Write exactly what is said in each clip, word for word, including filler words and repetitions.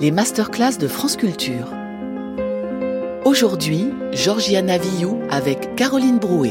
des masterclass de France Culture. Aujourd'hui, Georgiana Vioux avec Caroline Brouet.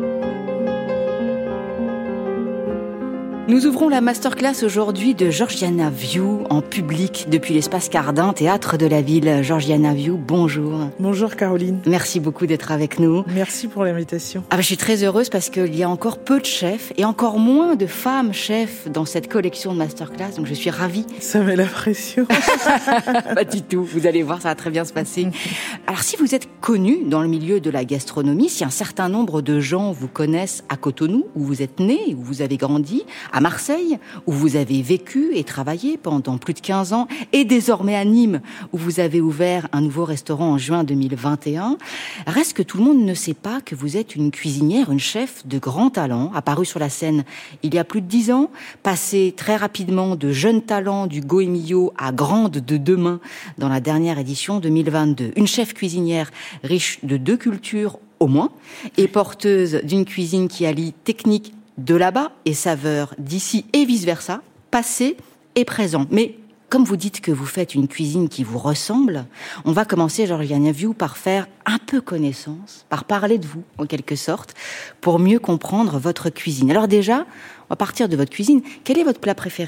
Nous ouvrons la masterclass aujourd'hui de Georgiana Vioux en public depuis l'espace Cardin, théâtre de la ville. Georgiana Vioux, bonjour. Bonjour Caroline. Merci beaucoup d'être avec nous. Merci pour l'invitation. Ah ben, je suis très heureuse parce qu'il y a encore peu de chefs et encore moins de femmes chefs dans cette collection de masterclass, donc je suis ravie. Ça met la pression. Pas du tout, vous allez voir, ça va très bien se passer. Alors si vous êtes connue dans le milieu de la gastronomie, si un certain nombre de gens vous connaissent à Cotonou, où vous êtes née, où vous avez grandi, à Marseille, où vous avez vécu et travaillé pendant plus de quinze ans, et désormais à Nîmes, où vous avez ouvert un nouveau restaurant en juin deux mille vingt et un. Reste que tout le monde ne sait pas que vous êtes une cuisinière, une chef de grand talent, apparue sur la scène il y a plus de dix ans, passée très rapidement de jeune talent du Goemio à grande de demain dans la dernière édition deux mille vingt-deux. Une chef cuisinière riche de deux cultures au moins, et porteuse d'une cuisine qui allie technique de là-bas et saveur d'ici et vice-versa, passé et présent. Mais comme vous dites que vous faites une cuisine qui vous ressemble, on va commencer, Georgiana Vioux, par faire un peu connaissance, par parler de vous, en quelque sorte, pour mieux comprendre votre cuisine. Alors déjà, on va partir de votre cuisine. Quel est votre plat préféré ?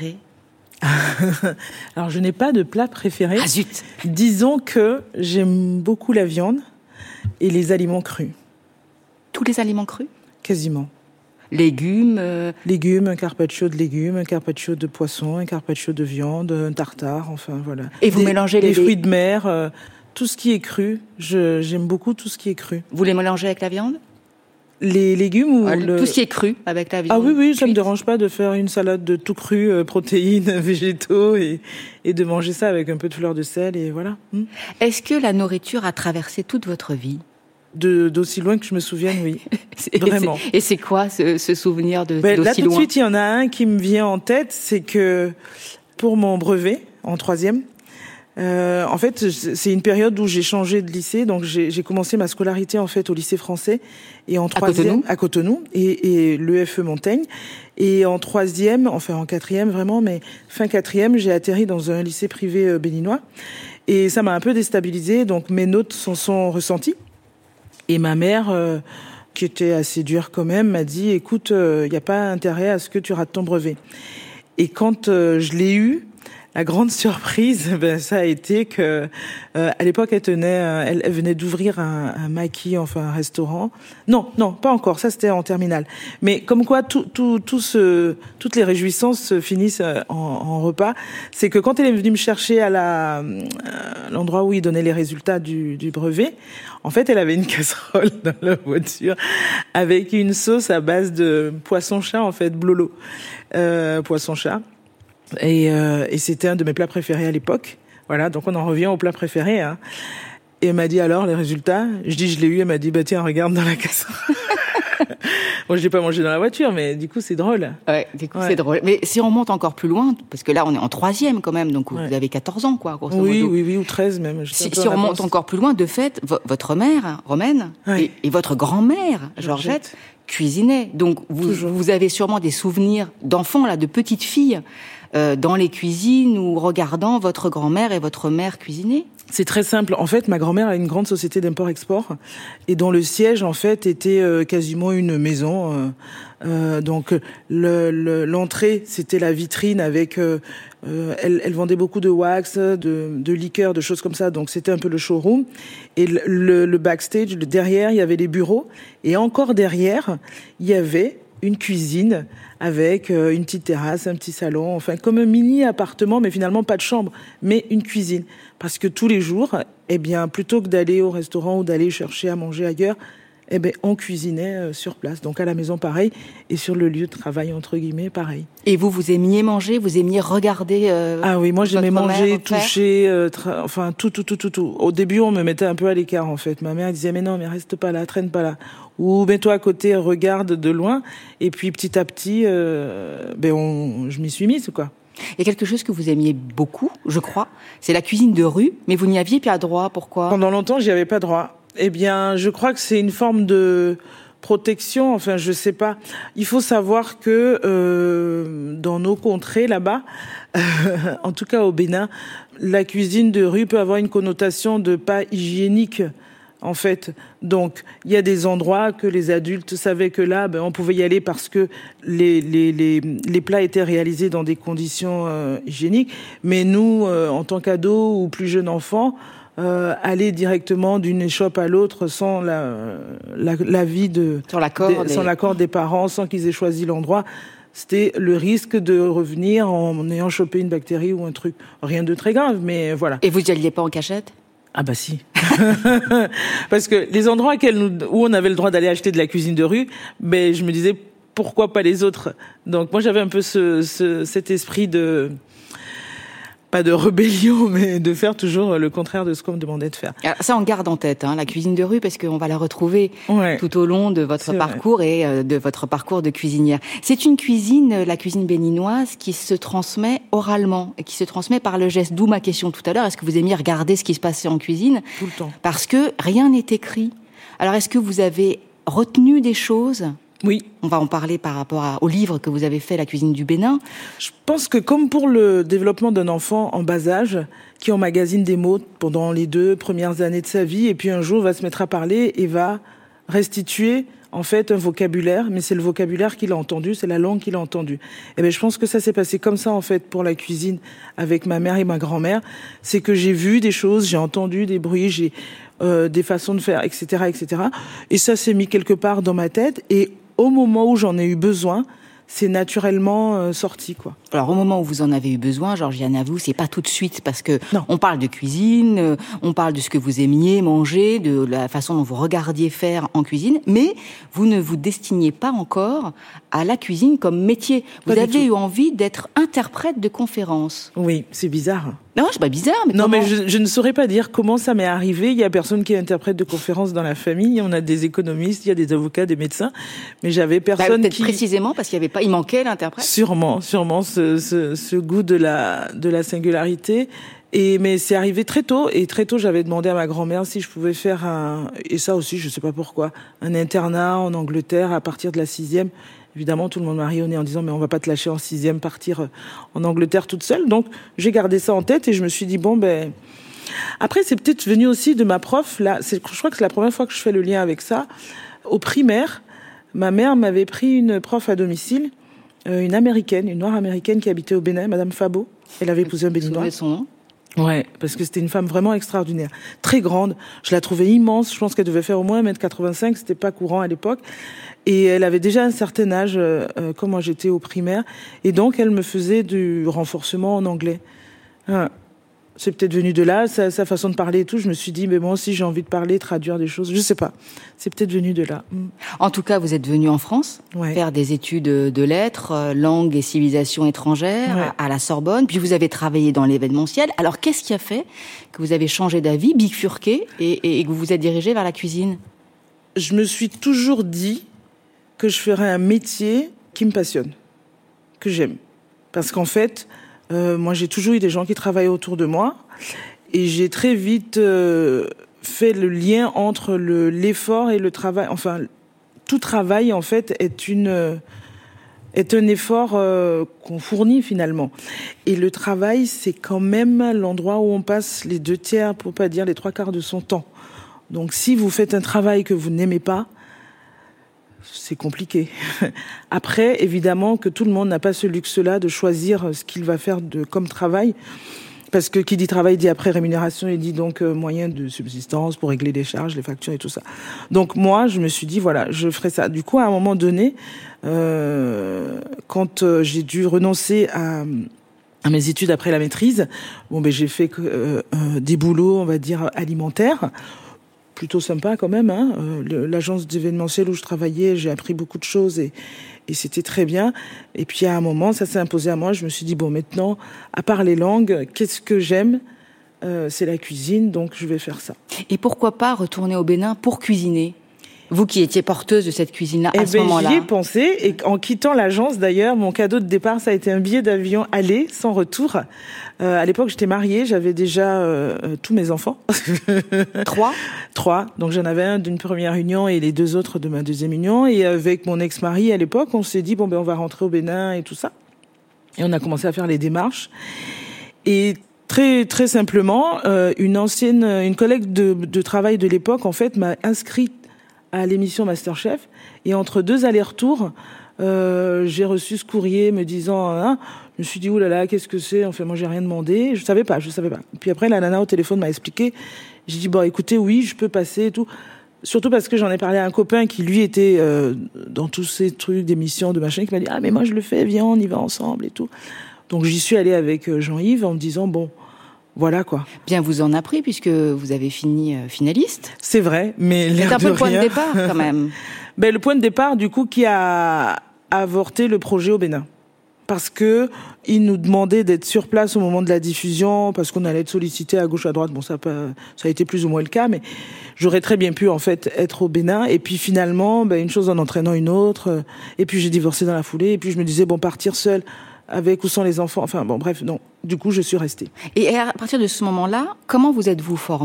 Alors, je n'ai pas de plat préféré. Ah zut ! Disons que j'aime beaucoup la viande et les aliments crus. Tous les aliments crus ? Quasiment. Légumes euh... Légumes, un carpaccio de légumes, un carpaccio de poisson, un carpaccio de viande, un tartare, enfin voilà. Et vous des, mélangez les... Des fruits de mer, euh, tout ce qui est cru. Je, j'aime beaucoup tout ce qui est cru. Vous les mélangez avec la viande ? Les légumes ou ah, le... Tout ce qui est cru avec la viande. Ah oui, oui, ça cuite. Me dérange pas de faire une salade de tout cru, euh, protéines, végétaux, et, et de manger ça avec un peu de fleur de sel, et voilà. Hum. Est-ce que la nourriture a traversé toute votre vie ? De, d'aussi loin que je me souvienne, oui. Vraiment. Et c'est, et c'est quoi ce, ce souvenir de, ben, d'aussi là, tout loin ? de suite, il y en a un qui me vient en tête, c'est que pour mon brevet, en troisième, euh, en fait, c'est une période où j'ai changé de lycée, donc j'ai, j'ai commencé ma scolarité en fait au lycée français et en troisième à Cotonou, à Cotonou et, et l'E F E Montaigne. Et en troisième, enfin en quatrième vraiment, mais fin quatrième, j'ai atterri dans un lycée privé euh, béninois et ça m'a un peu déstabilisée, donc mes notes s'en sont ressenties. Et ma mère, euh, qui était assez dure quand même, m'a dit « Écoute, il euh, n'y a pas intérêt à ce que tu rates ton brevet. » Et quand euh, je l'ai eu, la grande surprise, ben, ça a été que euh, à l'époque, elle tenait, euh, elle, elle venait d'ouvrir un, un maquis, enfin un restaurant. Non, non, pas encore. Ça, c'était en terminale. Mais comme quoi, tout, tout, tout ce, toutes les réjouissances se finissent en, en repas. C'est que quand elle est venue me chercher à la, à l'endroit où il donnait les résultats du, du brevet, en fait, elle avait une casserole dans la voiture avec une sauce à base de poisson-chat, en fait, blolo, euh, poisson-chat. Et, euh, et c'était un de mes plats préférés à l'époque. Voilà, donc on en revient au plat préféré. Hein. Et elle m'a dit alors les résultats. Je dis je l'ai eu. Elle m'a dit bah tiens regarde dans la casserole. Bon, je l'ai pas mangé dans la voiture, mais du coup c'est drôle. Ouais, du coup ouais. c'est drôle. Mais si on monte encore plus loin, parce que là on est en troisième quand même, donc ouais. vous avez quatorze ans quoi. Grosso oui, modo. oui, oui, ou treize même. Je si si on remonte encore plus loin, de fait, v- votre mère Romaine ouais. et, et votre grand-mère Georgette, Georgette cuisinaient. Donc vous, vous avez sûrement des souvenirs d'enfants là, de petites filles. Euh, dans les cuisines ou regardant votre grand-mère et votre mère cuisiner ? C'est très simple. En fait, ma grand-mère a une grande société d'import-export et dont le siège, en fait, était euh, quasiment une maison. Euh, euh, donc, le, le, l'entrée, c'était la vitrine avec... Euh, euh, elle, elle vendait beaucoup de wax, de, de liqueurs, de choses comme ça. Donc, c'était un peu le showroom. Et le, le, le backstage, le derrière, il y avait les bureaux. Et encore derrière, il y avait une cuisine avec une petite terrasse, un petit salon, enfin comme un mini appartement, mais finalement pas de chambre, mais une cuisine. Parce que tous les jours, eh bien, plutôt que d'aller au restaurant ou d'aller chercher à manger ailleurs, eh ben, on cuisinait sur place. Donc à la maison, pareil, et sur le lieu de travail, entre guillemets, pareil. Et vous, vous aimiez manger, vous aimiez regarder euh, Ah oui, moi j'aimais manger, toucher, euh, tra- enfin tout, tout, tout, tout, tout. Au début, on me mettait un peu à l'écart, en fait. Ma mère disait, mais non, mais reste pas là, traîne pas là. Ou mets-toi à côté, regarde de loin. Et puis petit à petit, euh, ben on, je m'y suis mise, quoi. Il y a quelque chose que vous aimiez beaucoup, je crois, c'est la cuisine de rue, mais vous n'y aviez pas droit, pourquoi ? Pendant longtemps, j'y avais pas droit. Eh bien, je crois que c'est une forme de protection, enfin je sais pas. Il faut savoir que euh, dans nos contrées là-bas, euh, en tout cas au Bénin, la cuisine de rue peut avoir une connotation de pas hygiénique. En fait, donc il y a des endroits que les adultes savaient que là, ben, on pouvait y aller parce que les les les, les plats étaient réalisés dans des conditions euh, hygiéniques. Mais nous, euh, en tant qu'ados ou plus jeunes enfants, euh, aller directement d'une échoppe à l'autre sans la la, la vie de sans l'accord des, des... sans l'accord des parents, sans qu'ils aient choisi l'endroit. C'était le risque de revenir en ayant chopé une bactérie ou un truc. Rien de très grave, mais voilà. Et vous y alliez pas en cachette ? Ah bah si. Parce que les endroits nous, où on avait le droit d'aller acheter de la cuisine de rue, ben je me disais pourquoi pas les autres. Donc moi j'avais un peu ce, ce cet esprit de pas de rébellion, mais de faire toujours le contraire de ce qu'on me demandait de faire. Alors, ça, on garde en tête, hein, la cuisine de rue, parce qu'on va la retrouver ouais. tout au long de votre parcours vrai. et euh, de votre parcours de cuisinière. C'est une cuisine, la cuisine béninoise, qui se transmet oralement et qui se transmet par le geste. D'où ma question tout à l'heure. Est-ce que vous aimiez regarder ce qui se passait en cuisine ? Tout le temps. Parce que rien n'est écrit. Alors, est-ce que vous avez retenu des choses ? Oui. On va en parler par rapport à, au livre que vous avez fait, La cuisine du Bénin. Je pense que comme pour le développement d'un enfant en bas âge, qui emmagasine des mots pendant les deux premières années de sa vie, et puis un jour va se mettre à parler et va restituer en fait un vocabulaire, mais c'est le vocabulaire qu'il a entendu, c'est la langue qu'il a entendue. Et ben je pense que ça s'est passé comme ça en fait pour la cuisine avec ma mère et ma grand-mère. C'est que j'ai vu des choses, j'ai entendu des bruits, j'ai euh, des façons de faire, et cetera, et cetera. Et ça s'est mis quelque part dans ma tête. Et au moment où j'en ai eu besoin, c'est naturellement euh, sorti, quoi. Alors, au moment où vous en avez eu besoin, Georgiane, à vous, c'est pas tout de suite, parce que non. on parle de cuisine, euh, on parle de ce que vous aimiez manger, de la façon dont vous regardiez faire en cuisine, mais vous ne vous destiniez pas encore à la cuisine comme métier. Vous pas avez eu envie d'être interprète de conférences. Oui, c'est bizarre. Non, c'est pas bizarre, mais non, comment... mais je, je ne saurais pas dire comment ça m'est arrivé. Il y a personne qui est interprète de conférences dans la famille. On a des économistes, il y a des avocats, des médecins, mais j'avais personne bah, peut-être qui... précisément parce qu'il y avait pas, il manquait l'interprète. Sûrement, sûrement ce, ce, ce goût de la de la singularité. Et mais c'est arrivé très tôt. Et très tôt, j'avais demandé à ma grand-mère si je pouvais faire un, et ça aussi, je sais pas pourquoi, un internat en Angleterre à partir de la sixième. Évidemment, tout le monde m'a ri au nez en disant « mais on va pas te lâcher en sixième, partir en Angleterre toute seule ». Donc, j'ai gardé ça en tête et je me suis dit « bon, ben… » Après, c'est peut-être venu aussi de ma prof. Là, c'est, je crois que c'est la première fois que je fais le lien avec ça. Au primaire, ma mère m'avait pris une prof à domicile, euh, une américaine, une noire américaine qui habitait au Bénin, Madame Fabo. Elle avait épousé un Béninois. Vous son nom ? Ouais, parce que c'était une femme vraiment extraordinaire, très grande. Je la trouvais immense. Je pense qu'elle devait faire au moins un mètre quatre-vingt-cinq. C'était pas courant à l'époque. Et elle avait déjà un certain âge, euh, comme moi j'étais au primaire. Et donc, elle me faisait du renforcement en anglais. Hein. C'est peut-être venu de là, sa, sa façon de parler et tout. Je me suis dit, mais moi aussi j'ai envie de parler, traduire des choses. Je sais pas. C'est peut-être venu de là. Mm. En tout cas, vous êtes venu en France, ouais. faire des études de lettres, euh, langue et civilisation étrangère ouais. à, à la Sorbonne. Puis vous avez travaillé dans l'événementiel. Alors, qu'est-ce qui a fait que vous avez changé d'avis, bifurqué, et, et, et que vous vous êtes dirigé vers la cuisine ? Je me suis toujours dit que je ferais un métier qui me passionne, que j'aime. Parce qu'en fait, euh, moi j'ai toujours eu des gens qui travaillaient autour de moi et j'ai très vite euh, fait le lien entre le, l'effort et le travail. Enfin, tout travail en fait est une euh, est un effort euh, qu'on fournit finalement. Et le travail, c'est quand même l'endroit où on passe les deux tiers, pour pas dire les trois quarts de son temps. Donc si vous faites un travail que vous n'aimez pas, c'est compliqué. Après, évidemment que tout le monde n'a pas ce luxe-là de choisir ce qu'il va faire de, comme travail. Parce que qui dit travail dit après rémunération et dit donc euh, moyen de subsistance pour régler les charges, les factures et tout ça. Donc moi, je me suis dit, voilà, je ferai ça. Du coup, à un moment donné, euh, quand euh, j'ai dû renoncer à, à mes études après la maîtrise, bon, ben j'ai fait euh, euh, des boulots, on va dire, alimentaires, plutôt sympa quand même. Hein. Euh, l'agence d'événementiel où je travaillais, j'ai appris beaucoup de choses et, et c'était très bien. Et puis à un moment, ça s'est imposé à moi. Je me suis dit, bon, maintenant, à part les langues, qu'est-ce que j'aime ? euh, C'est la cuisine, donc je vais faire ça. Et pourquoi pas retourner au Bénin pour cuisiner ? Vous qui étiez porteuse de cette cuisine-là eh à ce ben, moment-là. J'y ai pensé, et en quittant l'agence d'ailleurs, mon cadeau de départ, ça a été un billet d'avion aller, sans retour. Euh, à l'époque, j'étais mariée, j'avais déjà euh, tous mes enfants. Trois Trois. Donc j'en avais un d'une première union et les deux autres de ma deuxième union. Et avec mon ex-mari à l'époque, on s'est dit, bon ben on va rentrer au Bénin et tout ça. Et on a commencé à faire les démarches. Et très très simplement, euh, une ancienne, une collègue de, de travail de l'époque, en fait, m'a inscrite à l'émission MasterChef, et entre deux allers-retours, euh, j'ai reçu ce courrier me disant, hein, je me suis dit, oulala, qu'est-ce que c'est? Enfin, moi, j'ai rien demandé, je savais pas, je savais pas. Puis après, la nana au téléphone m'a expliqué, j'ai dit, bon, écoutez, oui, je peux passer et tout. Surtout parce que j'en ai parlé à un copain qui, lui, était euh, dans tous ces trucs d'émissions, de machin, qui m'a dit, ah, mais moi, je le fais, viens, on y va ensemble et tout. Donc, j'y suis allée avec Jean-Yves en me disant, bon, voilà quoi. Bien vous en a pris puisque vous avez fini euh, finaliste. C'est vrai, mais c'est un peu le point de départ quand même. Ben le point de départ du coup qui a avorté le projet au Bénin, parce que ils nous demandaient d'être sur place au moment de la diffusion, parce qu'on allait être sollicité à gauche à droite. Bon ça ça a été plus ou moins le cas, mais j'aurais très bien pu en fait être au Bénin. Et puis finalement, ben une chose en entraînant une autre. Et puis j'ai divorcé dans la foulée. Et puis je me disais bon partir seule, avec ou sans les enfants, enfin bon bref, non. Du coup, je suis restée. Et à partir de ce moment-là, comment vous êtes-vous formée ?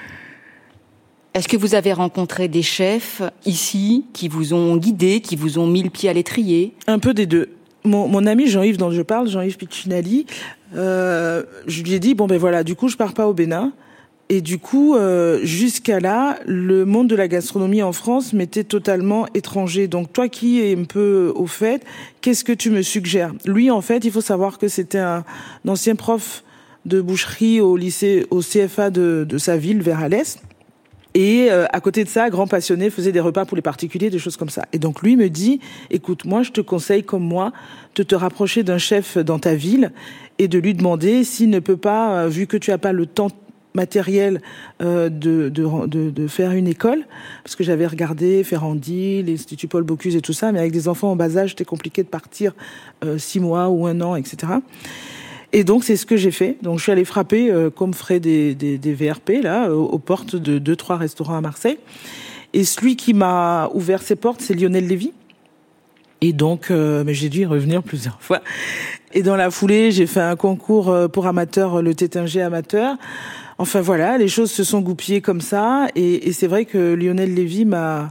Est-ce que vous avez rencontré des chefs ici qui vous ont guidé, qui vous ont mis le pied à l'étrier ? Un peu des deux. Mon, mon ami Jean-Yves dont je parle, Jean-Yves Piccinelli, euh, je lui ai dit, bon ben voilà, du coup je pars pas au Bénin. Et du coup, euh, jusqu'à là, le monde de la gastronomie en France m'était totalement étranger. Donc toi qui es un peu au fait, qu'est-ce que tu me suggères ? Lui, en fait, il faut savoir que c'était un, un ancien prof de boucherie au lycée, au C F A de, de sa ville, vers Alès. Et euh, à côté de ça, grand passionné, faisait des repas pour les particuliers, des choses comme ça. Et donc lui me dit, écoute, moi je te conseille comme moi de te rapprocher d'un chef dans ta ville et de lui demander s'il ne peut pas, euh, vu que tu as pas le temps matériel euh, de, de, de, de faire une école, parce que j'avais regardé Ferrandi, l'Institut Paul Bocuse et tout ça, mais avec des enfants en bas âge, c'était compliqué de partir euh, six mois ou un an, et cetera. Et donc c'est ce que j'ai fait. Donc je suis allée frapper, euh, comme feraient des, des, des V R P là, aux, aux portes de deux, trois restaurants à Marseille. Et celui qui m'a ouvert ses portes, c'est Lionel Lévy. Et donc, euh, mais j'ai dû y revenir plusieurs fois. Et dans la foulée, j'ai fait un concours pour amateurs, le Tétinger amateur. Enfin voilà, les choses se sont goupillées comme ça, et, et c'est vrai que Lionel Lévy m'a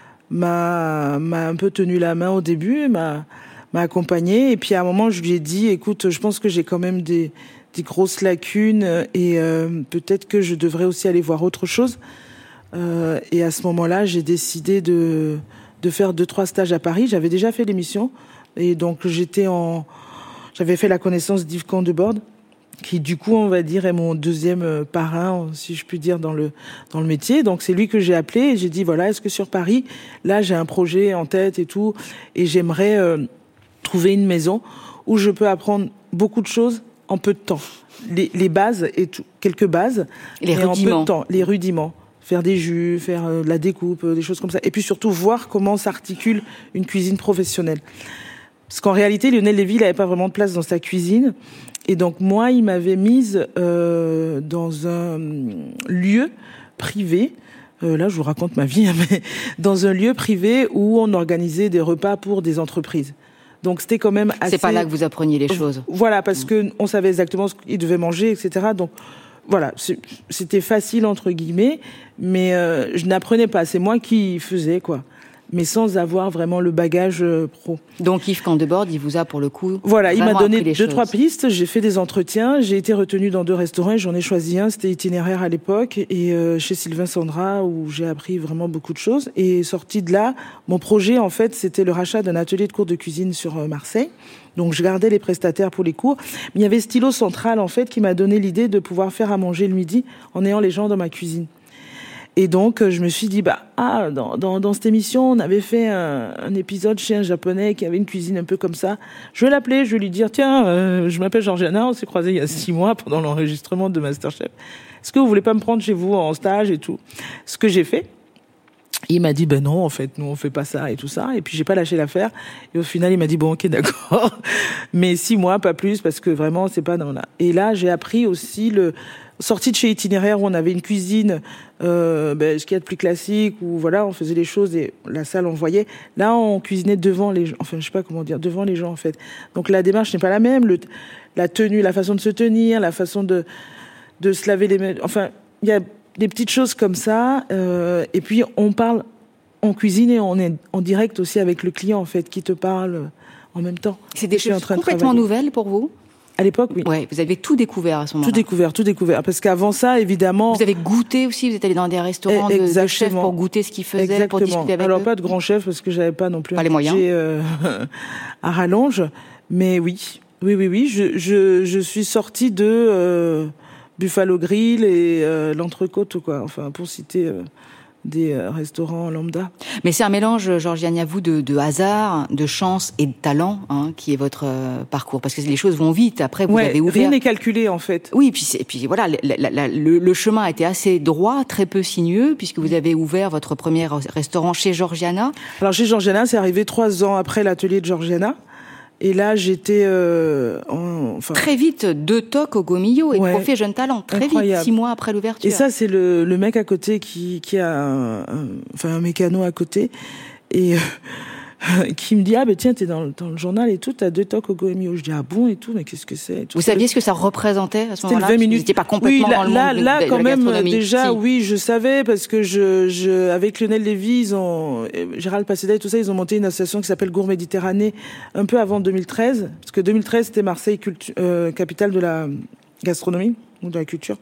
m'a m'a un peu tenu la main au début, m'a m'a accompagné, et puis à un moment je lui ai dit, écoute, je pense que j'ai quand même des des grosses lacunes, et euh, peut-être que je devrais aussi aller voir autre chose. Euh, et à ce moment-là, j'ai décidé de de faire deux trois stages à Paris. J'avais déjà fait l'émission, et donc j'étais en j'avais fait la connaissance d'Yves Candebord, qui du coup, on va dire, est mon deuxième parrain, si je puis dire, dans le dans le métier. Donc c'est lui que j'ai appelé et j'ai dit voilà, est-ce que sur Paris, là j'ai un projet en tête et tout, et j'aimerais euh, trouver une maison où je peux apprendre beaucoup de choses en peu de temps, les, les bases et tout, quelques bases, les et rudiments. en peu de temps, les rudiments, faire des jus, faire euh, de la découpe, euh, des choses comme ça, et puis surtout voir comment s'articule une cuisine professionnelle. Parce qu'en réalité, Lionel Lévy, il n'avait pas vraiment de place dans sa cuisine. Et donc, moi, il m'avait mise euh, dans un lieu privé. Euh, là, je vous raconte ma vie, mais dans un lieu privé où on organisait des repas pour des entreprises. Donc, c'était quand même assez... C'est pas là que vous appreniez les choses. Voilà, parce que on savait exactement ce qu'ils devaient manger, et cetera. Donc, voilà, c'était facile, entre guillemets, mais euh, je n'apprenais pas. C'est moi qui faisais, quoi. Mais sans avoir vraiment le bagage euh, pro. Donc Yves Candebord, il vous a pour le coup voilà, il m'a donné deux choses. trois pistes. J'ai fait des entretiens, j'ai été retenue dans deux restaurants. J'en ai choisi un, c'était itinéraire à l'époque, et euh, chez Sylvain Sandra, où j'ai appris vraiment beaucoup de choses. Et sorti de là, mon projet en fait, c'était le rachat d'un atelier de cours de cuisine sur euh, Marseille. Donc je gardais les prestataires pour les cours, mais il y avait Stylo Central en fait qui m'a donné l'idée de pouvoir faire à manger le midi en ayant les gens dans ma cuisine. Et donc, je me suis dit, bah, ah, dans, dans, dans cette émission, on avait fait un, un épisode chez un Japonais qui avait une cuisine un peu comme ça. Je vais l'appeler, je vais lui dire, tiens, euh, je m'appelle Georgiana, on s'est croisés il y a six mois pendant l'enregistrement de MasterChef. Est-ce que vous voulez pas me prendre chez vous en stage et tout? Ce que j'ai fait. Il m'a dit, ben non, en fait, nous, on fait pas ça et tout ça. Et puis, j'ai pas lâché l'affaire. Et au final, il m'a dit, bon, ok, d'accord. Mais six mois, pas plus, parce que vraiment, c'est pas dans là. Et là, j'ai appris aussi le, sorti de chez Itinéraire où on avait une cuisine, euh, ben, ce qu'il y a de plus classique, où voilà, on faisait les choses et la salle on voyait. Là, on cuisinait devant les gens, enfin je sais pas comment dire, devant les gens en fait. Donc la démarche n'est pas la même, le, la tenue, la façon de se tenir, la façon de de se laver les mains. Enfin, il y a des petites choses comme ça. Euh, et puis on parle, on cuisine et on est en direct aussi avec le client en fait, qui te parle en même temps. C'est des choses complètement nouvelles pour vous? À l'époque, oui. Ouais, vous avez tout découvert à ce moment-là. Tout découvert, tout découvert. Parce qu'avant ça, évidemment... Vous avez goûté aussi, vous êtes allé dans des restaurants de, de chefs pour goûter ce qu'ils faisaient, Exactement. pour discuter avec Alors, eux. Alors, pas de grands chefs, parce que j'avais pas non plus pas un les moyens. budget euh, à rallonge. Mais oui, oui, oui, oui. Je, je, je suis sortie de euh, Buffalo Grill et euh, l'Entrecôte, quoi. Enfin, pour citer... Euh, des euh, restaurants lambda. Mais c'est un mélange, Georgiane Yavou, de, de hasard, de chance et de talent, hein, qui est votre euh, parcours. Parce que les choses vont vite. Après, vous ouais, avez ouvert... rien n'est calculé, en fait. Oui, et puis, et puis voilà, la, la, la, le, le chemin a été assez droit, très peu sinueux, puisque vous avez ouvert votre premier restaurant chez Georgiana. Alors, chez Georgiana, c'est arrivé trois ans après l'atelier de Georgiana. Et là, j'étais... Euh, en, enfin... Très vite, deux tocs au Gomillo et ouais, Trophée Jeune Talent. Très incroyable. Vite, six mois après l'ouverture. Et ça, c'est le, le mec à côté qui, qui a un, un, enfin, un mécano à côté. Et... Euh, qui me dit, ah ben tiens, t'es dans, dans le journal et tout, t'as deux tocs au Gomillo. Je dis, ah bon et tout, mais qu'est-ce que c'est? Vous saviez ce que ça représentait à ce moment-là? C'était le vingt minutes. Vous n'étiez pas complètement oui, là, dans le là, monde de, là, de, de quand la même, gastronomie. déjà, si. Oui, je savais, parce que je, je, avec Lionel Lévy, ils ont, Gérald Passéda et tout ça, ils ont monté une association qui s'appelle Gourd Méditerranée, un peu avant deux mille treize, parce que deux mille treize, c'était Marseille, cultu- euh, capitale de la gastronomie, ou de la culture.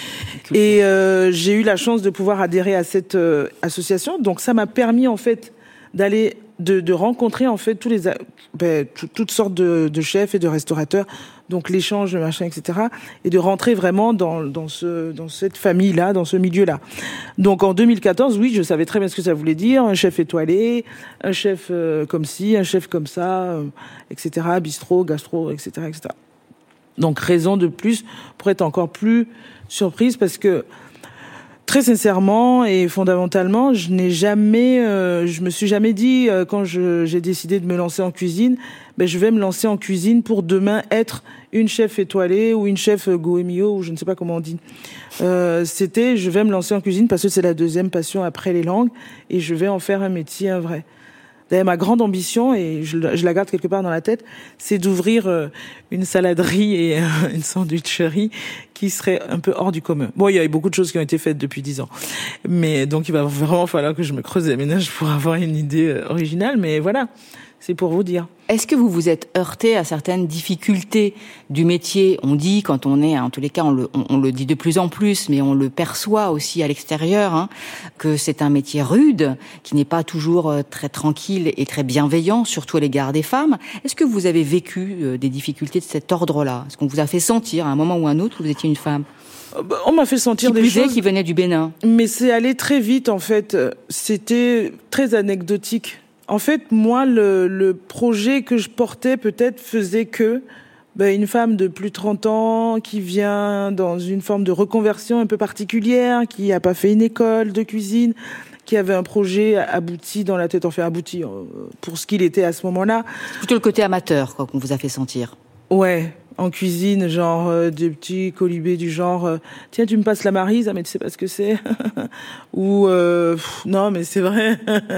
Et euh, j'ai eu la chance de pouvoir adhérer à cette euh, association, donc ça m'a permis, en fait, d'aller... De, de rencontrer en fait tous les ben, tout, toutes sortes de, de chefs et de restaurateurs, donc l'échange, machin, et cetera, et de rentrer vraiment dans dans ce dans cette famille là, dans ce milieu là. Donc en deux mille quatorze, oui, je savais très bien ce que ça voulait dire, un chef étoilé, un chef euh, comme ci, un chef comme ça, euh, et cetera, bistrot, gastro, et cetera, et cetera. Donc raison de plus pour être encore plus surprise parce que très sincèrement et fondamentalement, je n'ai jamais, euh, je me suis jamais dit euh, quand je, j'ai décidé de me lancer en cuisine, ben je vais me lancer en cuisine pour demain être une chef étoilée ou une chef Goemio ou je ne sais pas comment on dit. Euh, c'était, je vais me lancer en cuisine parce que c'est la deuxième passion après les langues et je vais en faire un métier, un vrai. D'ailleurs, ma grande ambition, et je, je la garde quelque part dans la tête, c'est d'ouvrir euh, une saladerie et euh, une sandwicherie qui serait un peu hors du commun. Bon, il y a eu beaucoup de choses qui ont été faites depuis dix ans. Mais donc, il va vraiment falloir que je me creuse les ménages pour avoir une idée euh, originale. Mais voilà, c'est pour vous dire. Est-ce que vous vous êtes heurté à certaines difficultés du métier? On dit, quand on est, en tous les cas, on le, on, on le dit de plus en plus, mais on le perçoit aussi à l'extérieur, hein, que c'est un métier rude, qui n'est pas toujours très tranquille et très bienveillant, surtout à l'égard des femmes. Est-ce que vous avez vécu euh, des difficultés de cet ordre-là? Est-ce qu'on vous a fait sentir, à un moment ou à un autre, que vous étiez une femme? On m'a fait sentir qui des plus est, choses... qui venaient du Bénin. Mais c'est allé très vite, en fait. C'était très anecdotique. En fait, moi, le, le projet que je portais, peut-être, faisait que ben, une femme de plus de trente ans qui vient dans une forme de reconversion un peu particulière, qui n'a pas fait une école de cuisine, qui avait un projet abouti dans la tête, enfin abouti pour ce qu'il était à ce moment-là. C'est plutôt le côté amateur, quoi, qu'on vous a fait sentir. Ouais, en cuisine, genre euh, des petits colibés du genre euh, tiens, tu me passes la maryse, ah mais tu sais pas ce que c'est. Ou euh, pff, non mais c'est vrai.